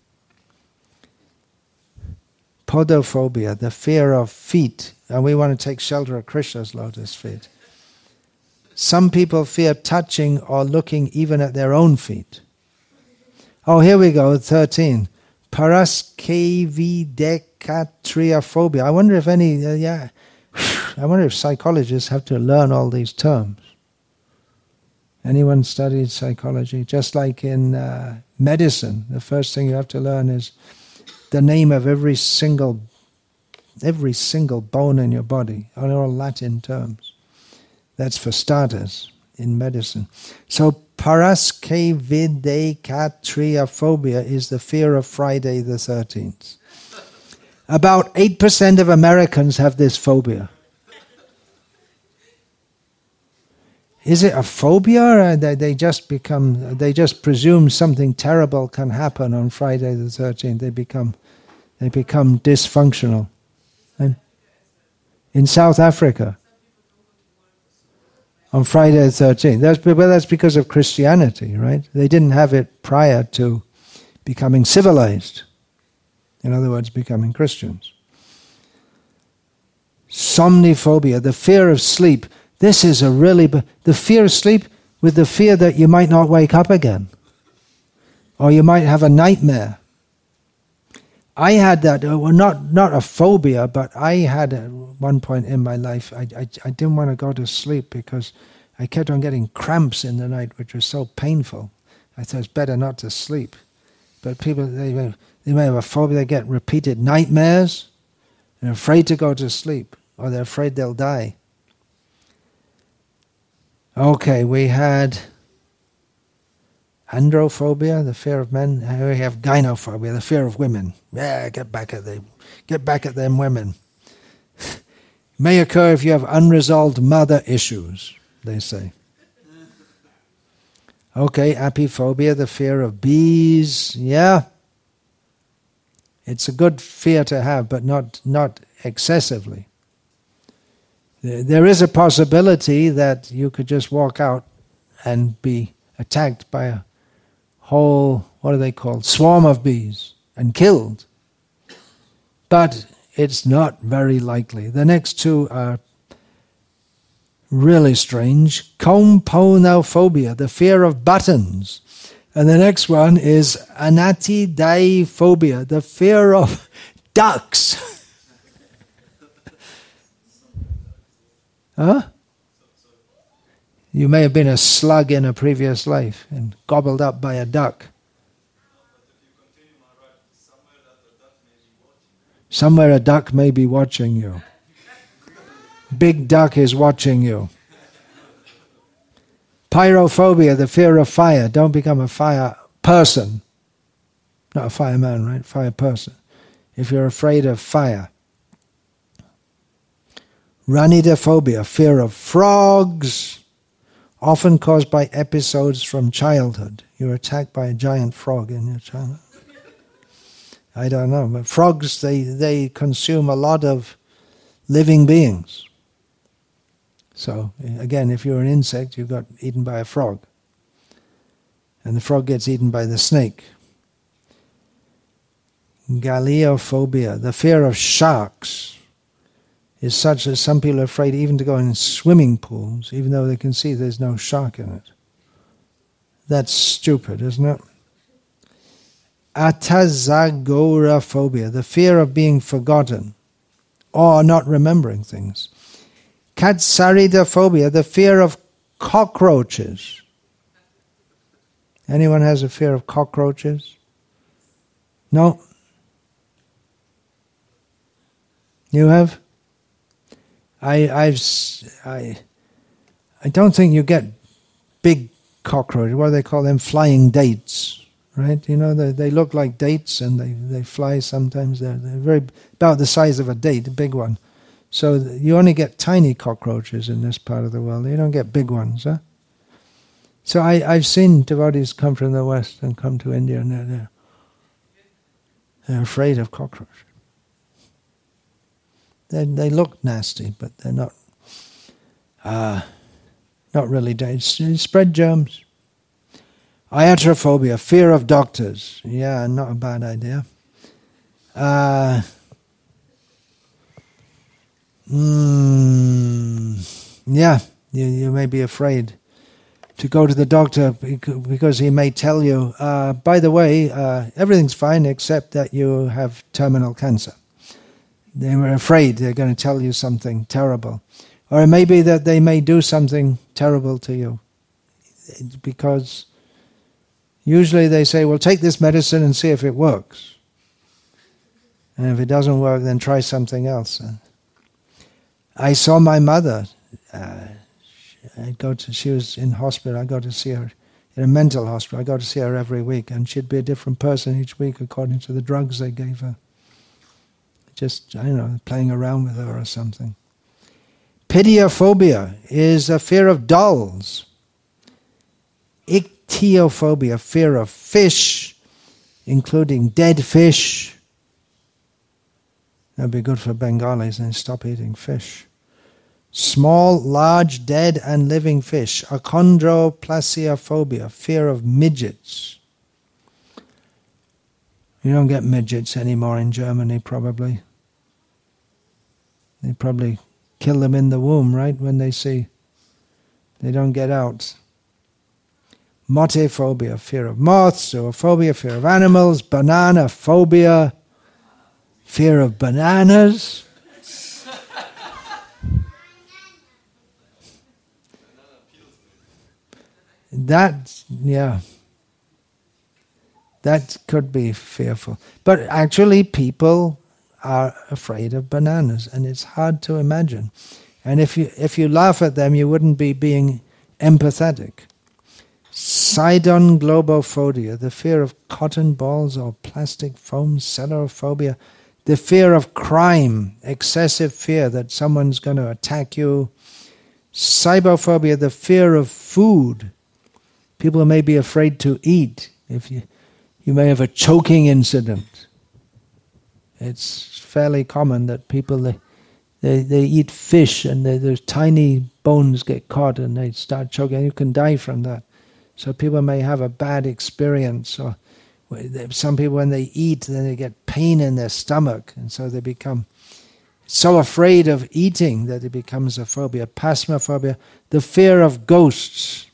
Speaker 1: Podophobia, the fear of feet, and we want to take shelter of Krishna's lotus feet. Some people fear touching or looking even at their own feet. Oh, here we go, thirteen. Paraskevidekatriaphobia. I wonder if any, uh, yeah, I wonder if psychologists have to learn all these terms. Anyone studied psychology? Just like in uh, medicine, the first thing you have to learn is the name of every single, every single bone in your body, are all Latin terms. That's for starters in medicine. So paraskevidekatriaphobia is the fear of Friday the thirteenth. About eight percent of Americans have this phobia. Is it a phobia, or they, they just become, they just presume something terrible can happen on Friday the thirteenth? They become, they become dysfunctional. And in South Africa, on Friday the thirteenth, that's, well, that's because of Christianity, right? They didn't have it prior to becoming civilized. In other words, becoming Christians. Somniphobia, the fear of sleep. This is a really, the fear of sleep, with the fear that you might not wake up again, or you might have a nightmare. I had that, uh, well, not not a phobia, but I had at one point in my life, I, I, I didn't want to go to sleep because I kept on getting cramps in the night, which was so painful. I thought it's better not to sleep. But people, they may, they may have a phobia, they get repeated nightmares, and are afraid to go to sleep, or they're afraid they'll die. Okay, we had androphobia, the fear of men. We have gynophobia, the fear of women. Yeah, get back at them, get back at them women. May occur if you have unresolved mother issues, they say. Okay, apiphobia, the fear of bees. Yeah, it's a good fear to have, but not not excessively. There is a possibility that you could just walk out and be attacked by a whole, what are they called, swarm of bees, and killed. But it's not very likely. The next two are really strange. Componophobia, the fear of buttons. And the next one is anatidaephobia, the fear of ducks. Huh? You may have been a slug in a previous life and gobbled up by a duck. Somewhere a duck may be watching you. Big duck is watching you. Pyrophobia, the fear of fire. Don't become a fire person. Not a fireman, right? Fire person. If you're afraid of fire. Ranidophobia, fear of frogs, often caused by episodes from childhood. You're attacked by a giant frog in your childhood. I don't know, but frogs, they, they consume a lot of living beings. So, again, if you're an insect, you got eaten by a frog. And the frog gets eaten by the snake. Galeophobia, the fear of sharks, is such that some people are afraid even to go in swimming pools, even though they can see there's no shark in it. That's stupid, isn't it? Atazagoraphobia, the fear of being forgotten or not remembering things. Katsaridophobia, the fear of cockroaches. Anyone has a fear of cockroaches? No? You have? I, I've, I, I don't think you get big cockroaches. What do they call them? Flying dates, right? You know, they, they look like dates and they, they fly sometimes. They're, they're very about the size of a date, a big one. So you only get tiny cockroaches in this part of the world. You don't get big ones, huh? So I, I've seen devotees come from the West and come to India and they're, they're, they're afraid of cockroaches. They, they look nasty, but they're not uh, not really dangerous. Spread germs. Iatrophobia, fear of doctors. Yeah, not a bad idea. Uh, mm, yeah, you, you may be afraid to go to the doctor because he may tell you, uh, by the way, uh, everything's fine except that you have terminal cancer. They were afraid they're going to tell you something terrible. Or it may be that they may do something terrible to you. Because usually they say, well, take this medicine and see if it works. And if it doesn't work, then try something else. I saw my mother. Uh, I go to, she was in hospital. I go to see her in a mental hospital. I go to see her every week. And she'd be a different person each week according to the drugs they gave her. Just, I don't know, playing around with her or something. Pidiophobia is a fear of dolls. Ichthyophobia, fear of fish, including dead fish. That'd be good for Bengalis and stop eating fish. Small, large, dead and living fish. Achondroplasiophobia, fear of midgets. You don't get midgets anymore in Germany, probably. They probably kill them in the womb, right, when they see they don't get out. Motephobia, fear of moths, zoophobia, fear of animals, banana phobia, fear of bananas. That, yeah, that could be fearful. But actually people are afraid of bananas, and it's hard to imagine. And if you if you laugh at them, you wouldn't be being empathetic. Sidon globophobia, the fear of cotton balls or plastic foam. Celophobia, the fear of crime, excessive fear that someone's going to attack you. Cybophobia, the fear of food. People may be afraid to eat. If you, you may have a choking incident. It's fairly common that people, they, they, they eat fish and they, there's tiny bones get caught and they start choking. You can die from that. So people may have a bad experience. Or some people, when they eat, then they get pain in their stomach, and so they become so afraid of eating that it becomes a phobia. Phasmophobia, the fear of ghosts.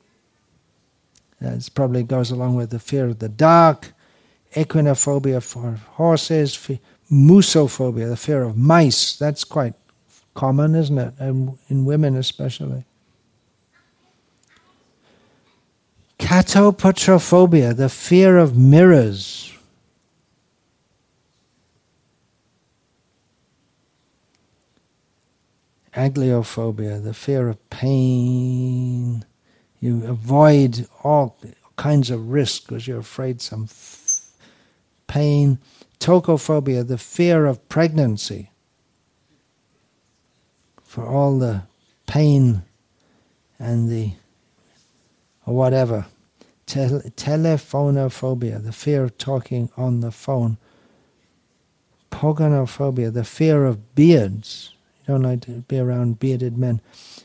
Speaker 1: That probably goes along with the fear of the dark. Equinophobia for horses. Musophobia, the fear of mice. That's quite common, isn't it? And in women especially. Catopatrophobia, the fear of mirrors. Agliophobia, the fear of pain. You avoid all kinds of risk because you're afraid some f- pain. Tocophobia, the fear of pregnancy. For all the pain and the, or whatever. Tel- telephonophobia, the fear of talking on the phone. Pogonophobia, the fear of beards. You don't like to be around bearded men.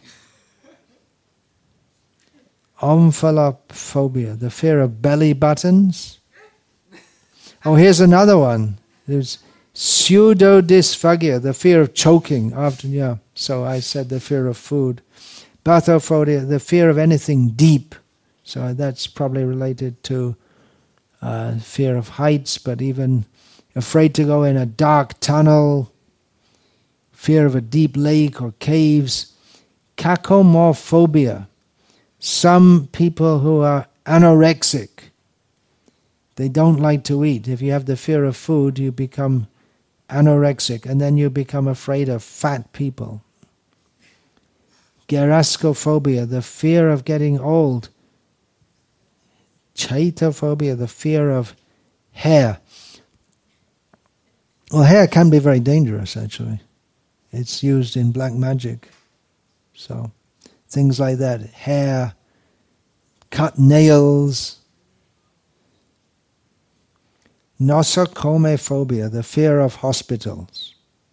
Speaker 1: Omphalophobia, the fear of belly buttons. Oh, here's another one. There's pseudodysphagia, the fear of choking. Often, yeah. So I said the fear of food. Bathophobia, the fear of anything deep. So that's probably related to uh, fear of heights, but even afraid to go in a dark tunnel. Fear of a deep lake or caves. Cacomorphobia. Some people who are anorexic, they don't like to eat. If you have the fear of food, you become anorexic, and then you become afraid of fat people. Gerascophobia, the fear of getting old. Chaetophobia, the fear of hair. Well, hair can be very dangerous, actually. It's used in black magic. So, things like that. Hair, cut nails. Nosocomophobia, the fear of hospitals.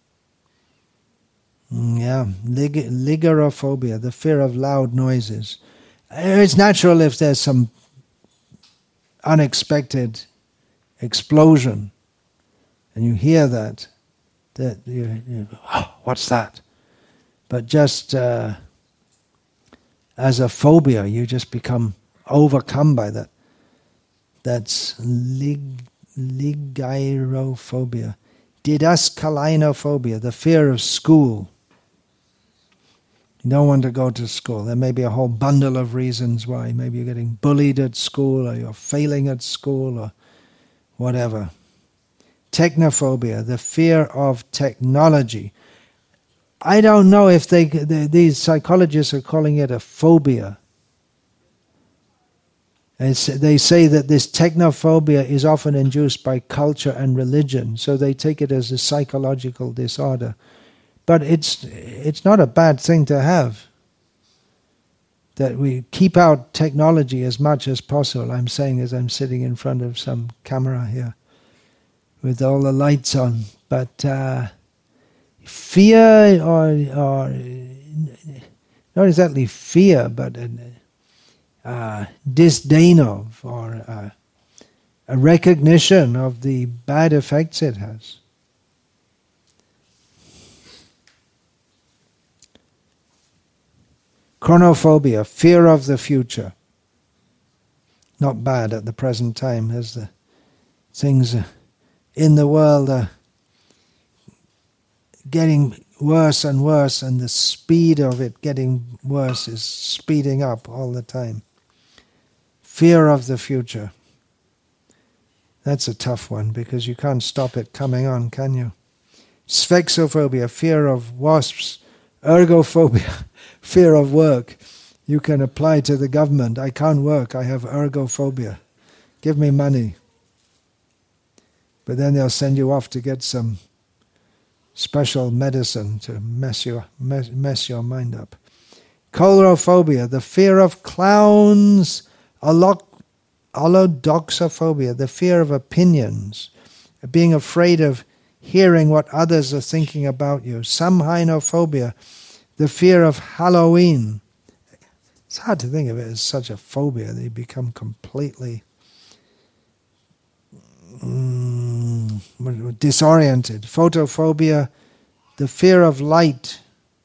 Speaker 1: Yeah, Lig- ligorophobia, the fear of loud noises. It's natural if there's some unexpected explosion and you hear that, that you, you oh, what's that? But just uh, as a phobia, you just become overcome by that. That's lig- ligyrophobia. Didascalinophobia, the fear of school. You don't want to go to school. There may be a whole bundle of reasons why. Maybe you're getting bullied at school, or you're failing at school, or whatever. Technophobia, the fear of technology. I don't know if they, they these psychologists are calling it a phobia. It's, they say that this technophobia is often induced by culture and religion, so they take it as a psychological disorder. But it's it's not a bad thing to have, that we keep out technology as much as possible. I'm saying as I'm sitting in front of some camera here with all the lights on. But uh, fear, or, or not exactly fear, but uh, disdain of, or uh, a recognition of the bad effects it has. Chronophobia, fear of the future. not bad at the present time, as the things in the world are getting worse and worse, and the speed of it getting worse is speeding up all the time. Fear of the future. That's a tough one, because you can't stop it coming on, can you? Sphexophobia, fear of wasps. Ergophobia, fear of work. You can apply to the government. I can't work, I have ergophobia. Give me money. But then they'll send you off to get some special medicine to mess your, mess, mess your mind up. Coulrophobia, the fear of clowns. Allodoxophobia, the fear of opinions, being afraid of hearing what others are thinking about you. Samhainophobia, the fear of Halloween. It's hard to think of it as such a phobia that you become completely mm, disoriented. Photophobia, the fear of light.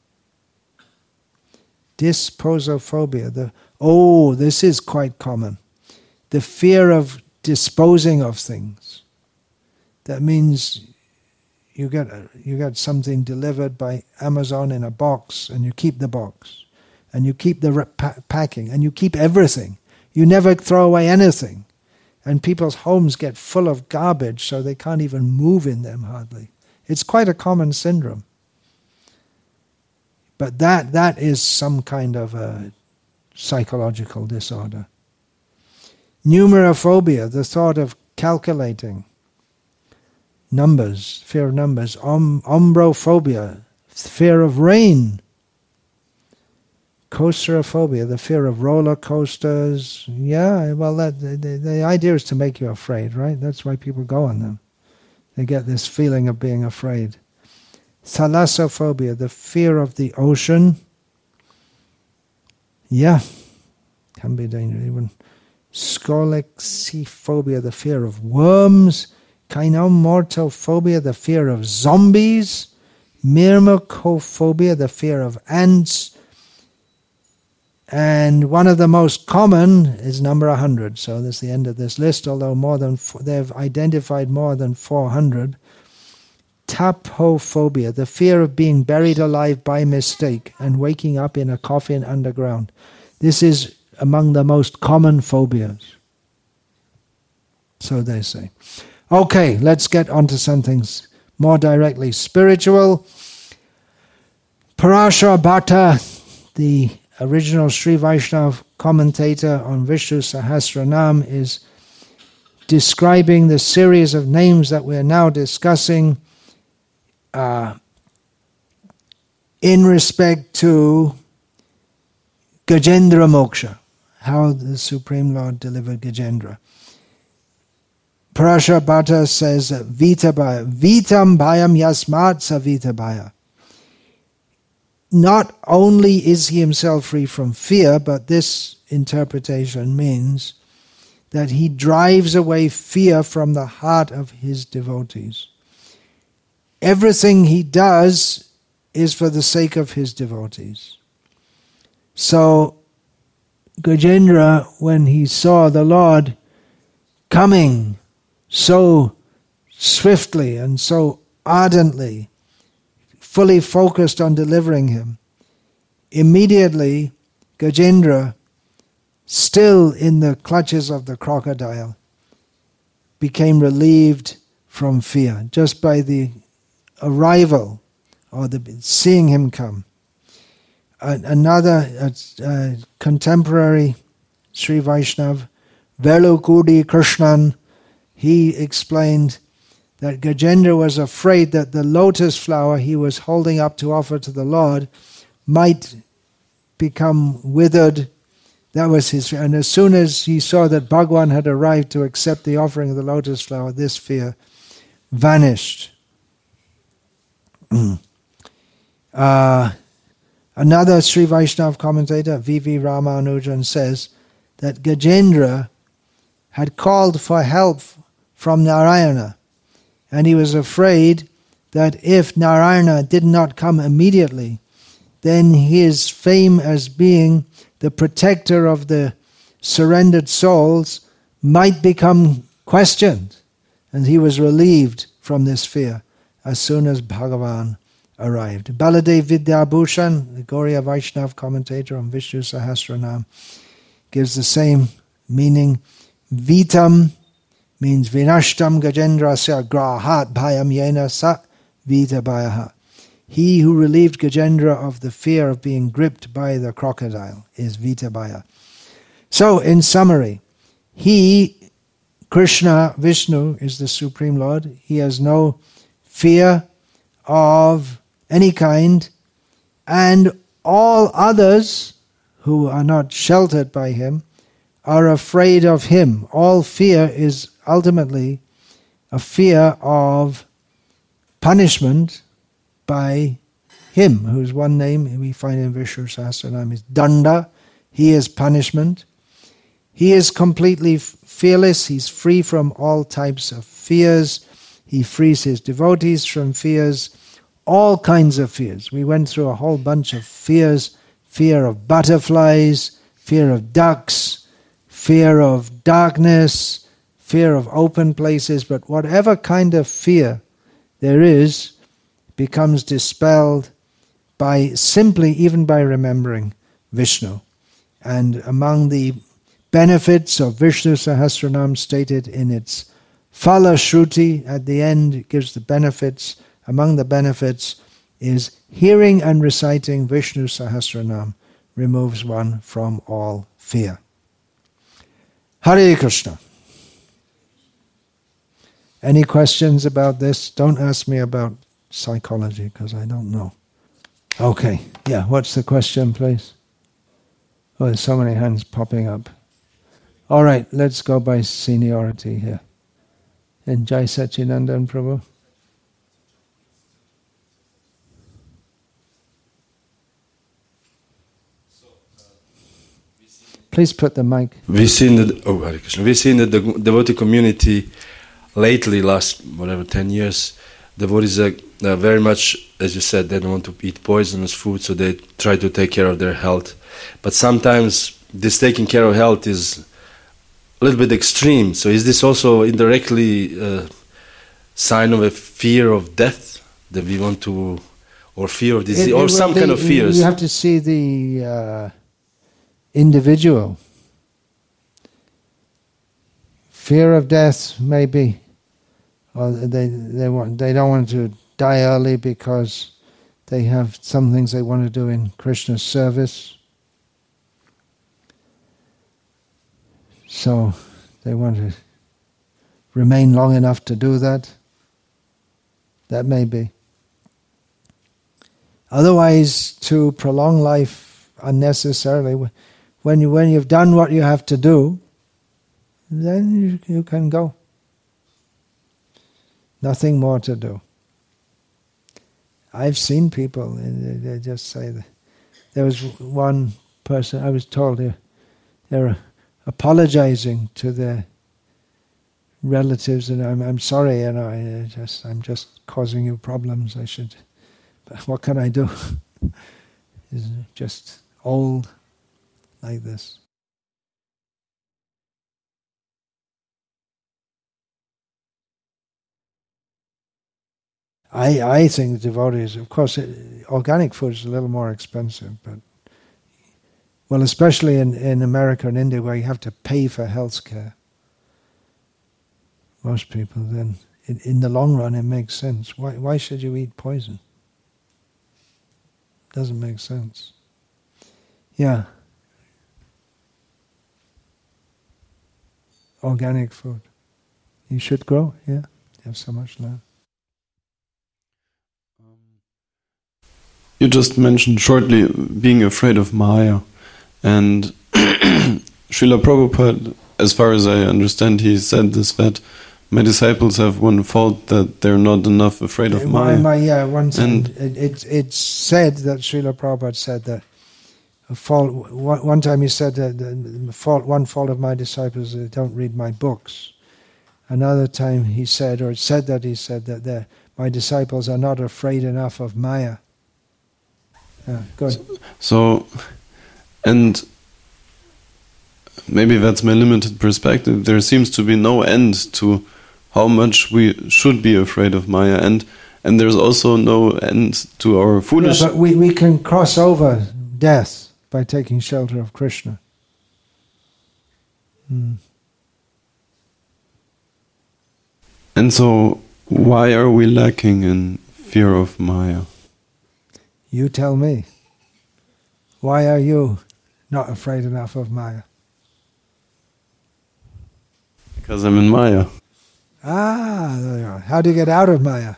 Speaker 1: Disposophobia, the oh, this is quite common. The fear of disposing of things. That means you get you get something delivered by Amazon in a box, and you keep the box, and you keep the pa- packing, and you keep everything. You never throw away anything. And people's homes get full of garbage, so they can't even move in them hardly. It's quite a common syndrome. But that that is some kind of a psychological disorder. Numerophobia, the thought of calculating. Numbers, fear of numbers. Om, ombrophobia, fear of rain. Coasterophobia, the fear of roller coasters. Yeah, well, that, the, the idea is to make you afraid, right? That's why people go on them. They get this feeling of being afraid. Thalassophobia, the fear of the ocean. Yeah, can be dangerous even. Scolexiphobia, the fear of worms. Kainomortophobia, the fear of zombies. Myrmecophobia, the fear of ants. And one of the most common is number one hundred. So that's the end of this list, although more than four, they've identified more than four hundred. Tapophobia, the fear of being buried alive by mistake and waking up in a coffin underground. This is among the most common phobias. So they say. Okay, let's get on to something more directly spiritual. Parashar Bhatta, the original Sri Vaishnava commentator on Vishnu Sahasranam, is describing the series of names that we're now discussing uh, in respect to Gajendra Moksha, how the Supreme Lord delivered Gajendra. Parashar Bhatta says, Vitabhaya, Vitam Bhayam Yasmat Sa Vitabhaya. Not only is he himself free from fear, but this interpretation means that he drives away fear from the heart of his devotees. Everything he does is for the sake of his devotees. So Gajendra, when he saw the Lord coming so swiftly and so ardently, fully focused on delivering him, immediately Gajendra, still in the clutches of the crocodile, became relieved from fear just by the arrival or the seeing him come. Uh, another uh, uh, contemporary Sri Vaishnava, Velukudi Krishnan, he explained that Gajendra was afraid that the lotus flower he was holding up to offer to the Lord might become withered. That was his fear. And as soon as he saw that Bhagwan had arrived to accept the offering of the lotus flower, this fear vanished. uh, another Sri Vaishnava commentator, V V Ramanujan, says that Gajendra had called for help from Narayana, and he was afraid that if Narayana did not come immediately, then his fame as being the protector of the surrendered souls might become questioned. And he was relieved from this fear as soon as Bhagavan arrived. Baladev Vidyabhushan, the Gauriya Vaishnav commentator on Vishnu Sahasranam, gives the same meaning. Vitam means Vinashtam Gajendrasya Grahat Bhayam Yena Sa Vita Bhayaha. He who relieved Gajendra of the fear of being gripped by the crocodile is Vita Bhaya. So, in summary, he, Krishna, Vishnu, is the Supreme Lord. He has no fear of any kind, and all others who are not sheltered by him are afraid of him. All fear is ultimately a fear of punishment by him, whose one name we find in Vishnu Sahasranam is Danda. He is punishment. He is completely fearless. He's free from all types of fears. He frees his devotees from fears, all kinds of fears. We went through a whole bunch of fears. Fear of butterflies, fear of ducks, fear of darkness, fear of open places. But whatever kind of fear there is becomes dispelled by simply, even by remembering Vishnu. And among the benefits of Vishnu Sahasranam stated in its Phala Shruti, at the end it gives the benefits. Among the benefits is hearing and reciting Vishnu Sahasranam removes one from all fear. Hare Krishna. Any questions about this? Don't ask me about psychology because I don't know. Okay, yeah, what's the question, please? Oh, there's so many hands popping up. All right, let's go by seniority here. And Jai Satchinandan Prabhu. Please put the mic.
Speaker 2: We've seen that. Oh, Hare Krishna. We've seen that the devotee community lately, last whatever ten years, devotees are uh, very much, as you said, they don't want to eat poisonous food, so they try to take care of their health. But sometimes this taking care of health is a little bit extreme. So is this also indirectly a sign of a fear of death that we want to, or fear of disease,
Speaker 1: It- it
Speaker 2: or
Speaker 1: will
Speaker 2: some
Speaker 1: be-
Speaker 2: kind of fears?
Speaker 1: You have to see the uh, individual. Fear of death, maybe, or they they want they don't want to die early because they have some things they want to do in Krishna's service. So they want to remain long enough to do that. That may be. Otherwise, to prolong life unnecessarily, when you when you've done what you have to do, then you, you can go. Nothing more to do. I've seen people, and they, they just say that. There was one person, I was told they they're apologizing to their relatives, and I'm I'm sorry, and I just I'm just causing you problems. I should, but what can I do? Is just old like this. I I think devotees, of course, it, organic food is a little more expensive, but well, especially in, in America and India, where you have to pay for health care. Most people, then in, in the long run, it makes sense. Why why should you eat poison? Doesn't make sense. Yeah. Organic food. You should grow, yeah. You have so much land.
Speaker 3: You just mentioned shortly being afraid of Maya, and Srila Prabhupada, as far as I understand, he said this, that my disciples have one fault, that they're not enough afraid of Maya.
Speaker 1: My, my, yeah, one time,
Speaker 3: And-
Speaker 1: it, it, it's said that Srila Prabhupada said that a fault, one, one time he said that the fault, one fault of my disciples is they don't read my books. Another time he said, or it said that he said that the, my disciples are not afraid enough of Maya. Yeah, good.
Speaker 3: So, and maybe that's my limited perspective, there seems to be no end to how much we should be afraid of Maya, and and there's also no end to our foolish...
Speaker 1: Yeah, but we, we can cross over death by taking shelter of Krishna. Hmm.
Speaker 3: And so, why are we lacking in fear of Maya?
Speaker 1: You tell me. Why are you not afraid enough of Maya?
Speaker 3: Because I'm in Maya.
Speaker 1: Ah, there you are. How do you get out of Maya?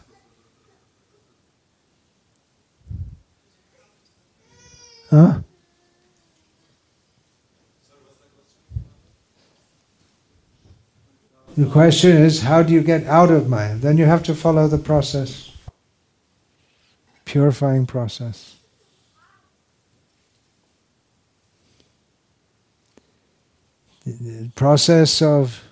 Speaker 1: Huh? The question is, how do you get out of Maya? Then you have to follow the process, purifying process. The, the process of,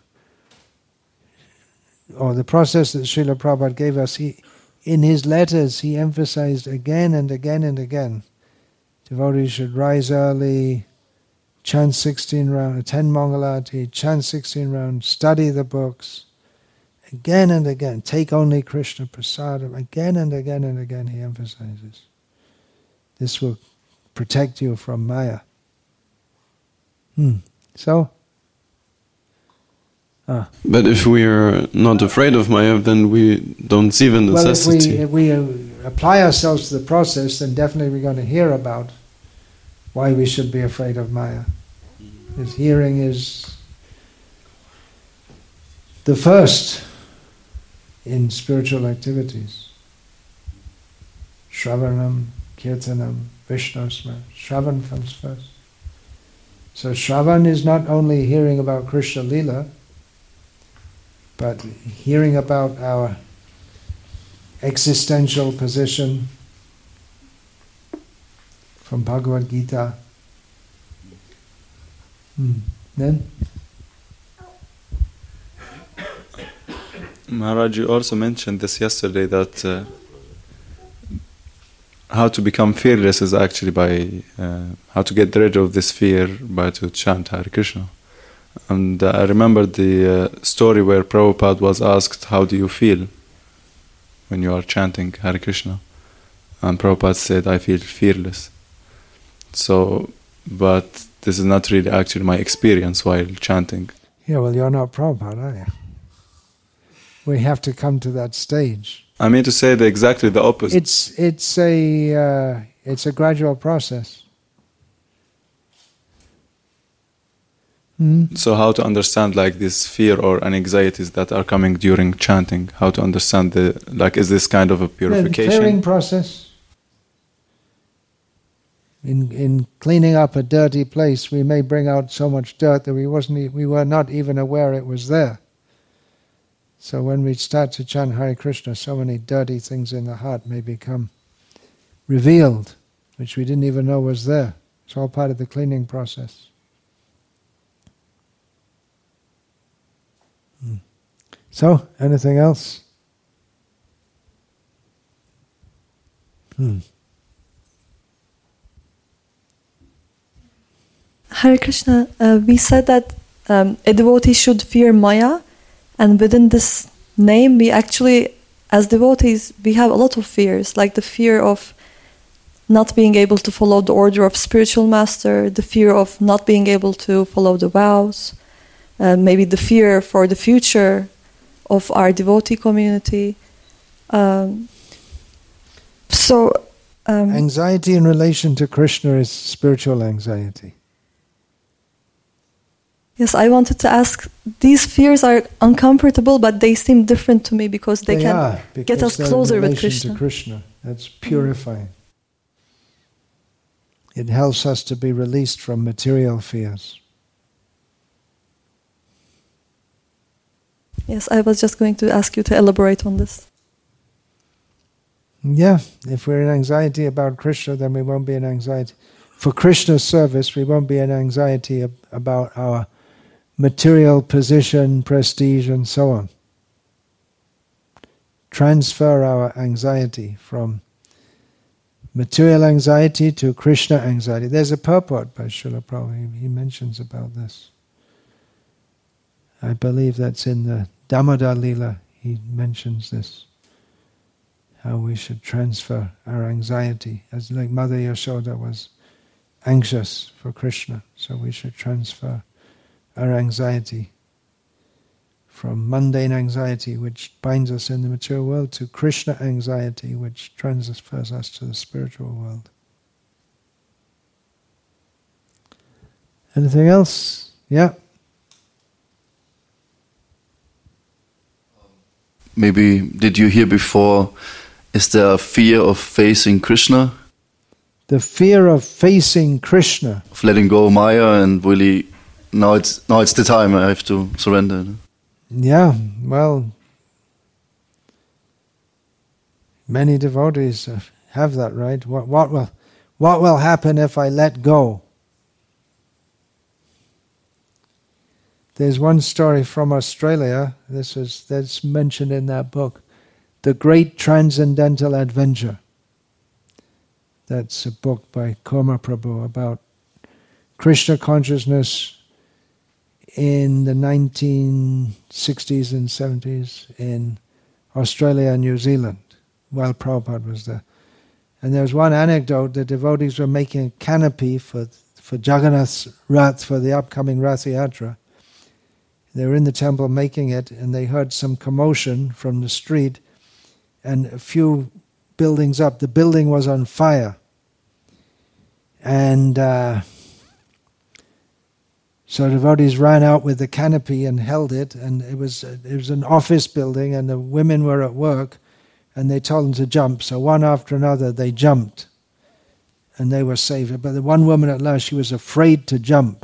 Speaker 1: or the process that Srila Prabhupada gave us, he, in his letters he emphasized again and again and again, devotees should rise early, chant sixteen rounds, attend Mangalarti, chant sixteen rounds, study the books, again and again, take only Krishna prasadam, again and again and again he emphasizes. This will protect you from Maya. Hmm. So? Ah.
Speaker 3: But if we are not afraid of Maya, then we don't see the necessity.
Speaker 1: Well, if we, if we apply ourselves to the process, then definitely we're going to hear about why we should be afraid of Maya. Because hearing is the first in spiritual activities. Shravanam, Kirtanam, Vishnu Smaran. Shravan comes first. So Shravan is not only hearing about Krishna Lila, but hearing about our existential position from Bhagavad Gita. Hmm. Then?
Speaker 4: Maharaj, you also mentioned this yesterday, that uh, how to become fearless is actually by, uh, how to get rid of this fear by to chant Hare Krishna. And uh, I remember the uh, story where Prabhupada was asked, how do you feel when you are chanting Hare Krishna? And Prabhupada said, I feel fearless. So, but this is not really actually my experience while chanting.
Speaker 1: Yeah, well, you're not Prabhupada, are you? We have to come to that stage.
Speaker 4: I mean to say the exactly the opposite.
Speaker 1: It's it's a uh, it's a gradual process. Hmm?
Speaker 4: So how to understand like this fear or anxieties that are coming during chanting? How to understand the, like, is this kind of a purification?
Speaker 1: The clearing process. In in cleaning up a dirty place, we may bring out so much dirt that we wasn't e- we were not even aware it was there. So when we start to chant Hare Krishna, so many dirty things in the heart may become revealed, which we didn't even know was there. It's all part of the cleaning process. Hmm. So, anything else? Hmm.
Speaker 5: Hare Krishna, uh, we said that um, a devotee should fear Maya, and within this name, we actually, as devotees, we have a lot of fears, like the fear of not being able to follow the order of spiritual master, the fear of not being able to follow the vows, uh, maybe the fear for the future of our devotee community. Um, so, um,
Speaker 1: anxiety in relation to Krishna is spiritual anxiety.
Speaker 5: Yes, I wanted to ask, these fears are uncomfortable, but they seem different to me because they,
Speaker 1: they
Speaker 5: can
Speaker 1: are,
Speaker 5: get us closer with Krishna.
Speaker 1: To Krishna. That's purifying. Mm. It helps us to be released from material fears.
Speaker 5: Yes, I was just going to ask you to elaborate on this.
Speaker 1: Yeah, if we're in anxiety about Krishna, then we won't be in anxiety. For Krishna's service, we won't be in anxiety ab- about our material position, prestige, and so on. Transfer our anxiety from material anxiety to Krishna anxiety. There's a purport by Srila Prabhupada, he mentions about this. I believe that's in the Damodar Leela, he mentions this, how we should transfer our anxiety, as like Mother Yashoda was anxious for Krishna, so we should transfer our anxiety from mundane anxiety, which binds us in the material world, to Krishna anxiety, which transfers us to the spiritual world. Anything else? Yeah?
Speaker 6: Maybe, did you hear before, is there a fear of facing Krishna?
Speaker 1: The fear of facing Krishna.
Speaker 6: Of letting go of Maya and really, now it's, now it's the time I have to surrender.
Speaker 1: Yeah, well, many devotees have that, right? What, what will, what will happen if I let go? There's one story from Australia, this is that's mentioned in that book, The Great Transcendental Adventure. That's a book by Koma Prabhu about Krishna consciousness in the nineteen sixties and seventies in Australia and New Zealand, while Prabhupada was there. And there was one anecdote, the devotees were making a canopy for, for Jagannath's Rath, for the upcoming Rath Yatra. They were in the temple making it, and they heard some commotion from the street, and a few buildings up, the building was on fire. And uh, so devotees ran out with the canopy and held it, and it was it was an office building, and the women were at work, and they told them to jump. So one after another, they jumped, and they were saved. But the one woman at last, she was afraid to jump.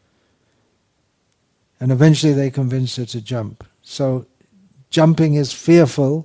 Speaker 1: And eventually they convinced her to jump. So jumping is fearful,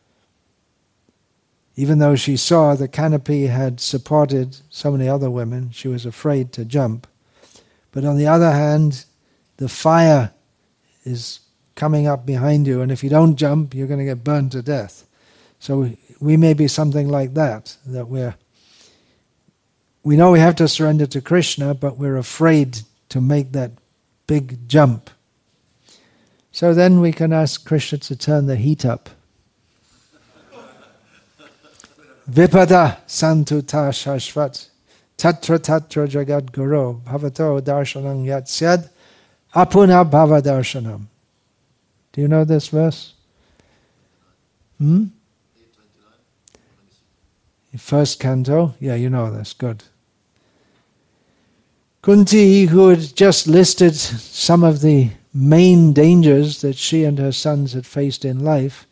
Speaker 1: even though she saw the canopy had supported so many other women, she was afraid to jump. But on the other hand, the fire is coming up behind you, and if you don't jump, you're going to get burned to death. So we may be something like that, that we're, we know we have to surrender to Krishna, but we're afraid to make that big jump. So then we can ask Krishna to turn the heat up. Vipada santuta shashvat tatra tatra jagad guru bhavato darshanam yat syad apuna bhava darshanam. Do you know this verse? Hmm? First canto? Yeah, you know this. Good. Kunti, who had just listed some of the main dangers that she and her sons had faced in life,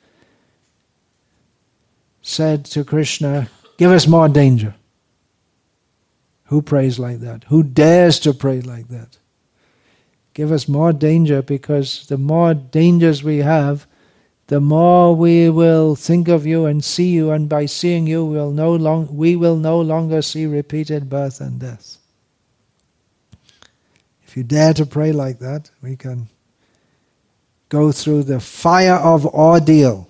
Speaker 1: said to Krishna, give us more danger. Who prays like that? Who dares to pray like that? Give us more danger, because the more dangers we have, the more we will think of you and see you, and by seeing you, we'll no long, we will no longer see repeated birth and death. If you dare to pray like that, we can go through the fire of ordeal.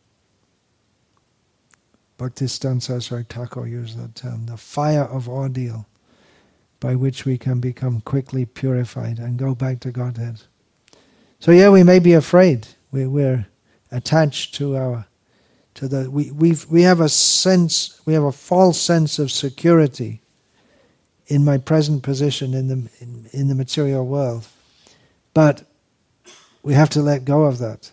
Speaker 1: Bhaktisiddhanta Saraswati Thakur used that term, the fire of ordeal, by which we can become quickly purified and go back to Godhead. So yeah, we may be afraid. We, we're attached to our, to the, we we've, we have a sense, we have a false sense of security in my present position in the in, in the material world. But we have to let go of that.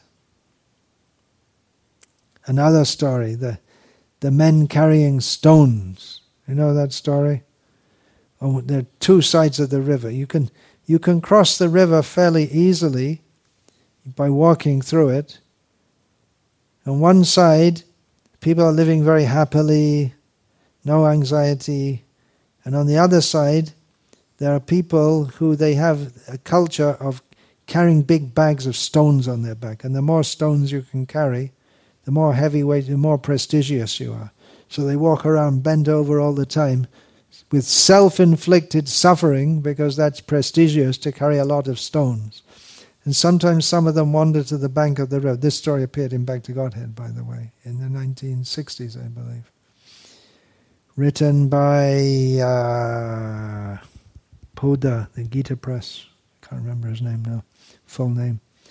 Speaker 1: Another story, the the men carrying stones. You know that story? Oh, there are two sides of the river. You can you can cross the river fairly easily by walking through it. On one side, people are living very happily, no anxiety. And on the other side, there are people who they have a culture of carrying big bags of stones on their back. And the more stones you can carry, the more heavyweight, the more prestigious you are. So they walk around bent over all the time with self-inflicted suffering, because that's prestigious to carry a lot of stones. And sometimes some of them wander to the bank of the river. This story appeared in Back to Godhead, by the way, in the nineteen sixties, I believe. Written by uh, Poda, the Gita Press. I can't remember his name now, full name.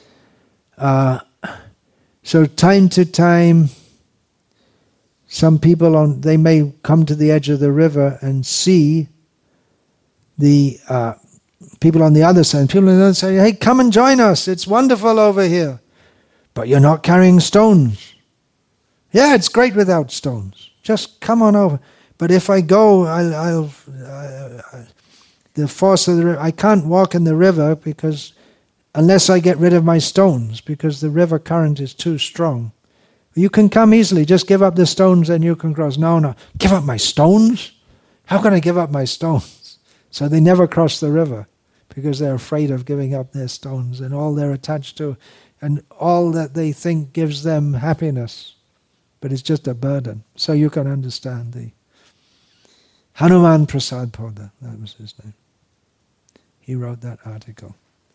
Speaker 1: Uh, so time to time, some people on they may come to the edge of the river and see the uh, people on the other side. People on the other side say, "Hey, come and join us. It's wonderful over here." But you're not carrying stones. Yeah, it's great without stones. Just come on over. But if I go, I'll, I'll uh, the force of the river, I can't walk in the river because unless I get rid of my stones, because the river current is too strong. You can come easily, just give up the stones and you can cross. No, no, give up my stones? How can I give up my stones? So they never cross the river because they're afraid of giving up their stones and all they're attached to and all that they think gives them happiness. But it's just a burden. So you can understand the Hanuman Prasad Poddar, that was his name. He wrote that article.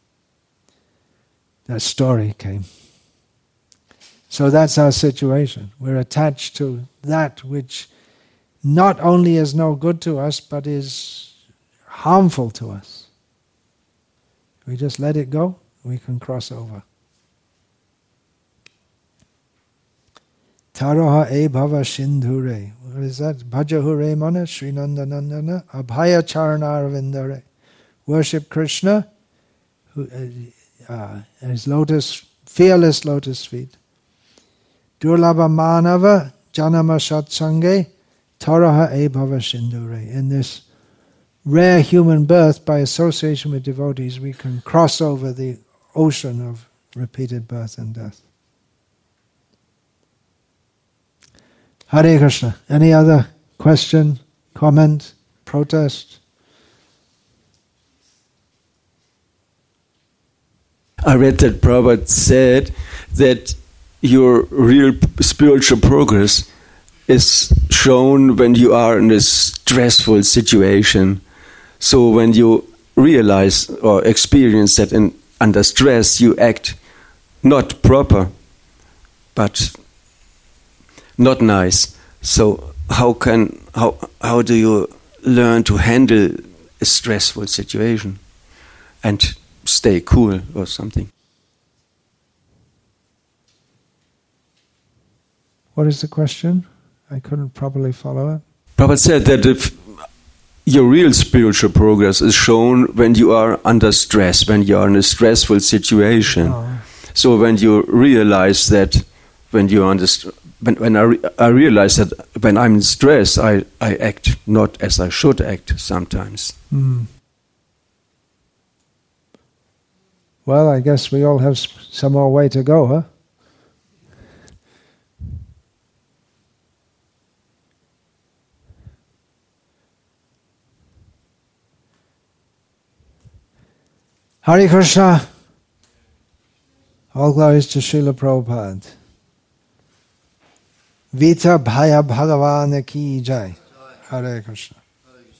Speaker 1: That story came. So that's our situation. We're attached to that which not only is no good to us, but is harmful to us. We just let it go, we can cross over. Taraha e bhava sindhure. What is that? Bhajahure mana Srinandanandana abhaya charanarvindare. Worship Krishna, who, uh, uh, his lotus, fearless lotus feet. Durlabha manava janama satsange taraha e bhava sindhure. In this rare human birth, by association with devotees, we can cross over the ocean of repeated birth and death. Hare Krishna. Any other question, comment, protest?
Speaker 7: I read that Prabhupada said that your real spiritual progress is shown when you are in a stressful situation. So when you realize or experience that in, under stress you act not proper, but not nice. So how can how how do you learn to handle a stressful situation and stay cool or something?
Speaker 1: What is the question? I couldn't properly follow it.
Speaker 7: Prabhupada said that if your real spiritual progress is shown when you are under stress, when you are in a stressful situation.
Speaker 1: Oh.
Speaker 7: So when you realize that when you are under st- when, when I, re- I realize that when I'm in stress, I, I act not as I should act sometimes.
Speaker 1: Mm. Well, I guess we all have some more way to go, huh? Hare Krishna. All glories to Srila Prabhupada. Vita Bhaya Bhagavan Ki Jai. Hare Krishna.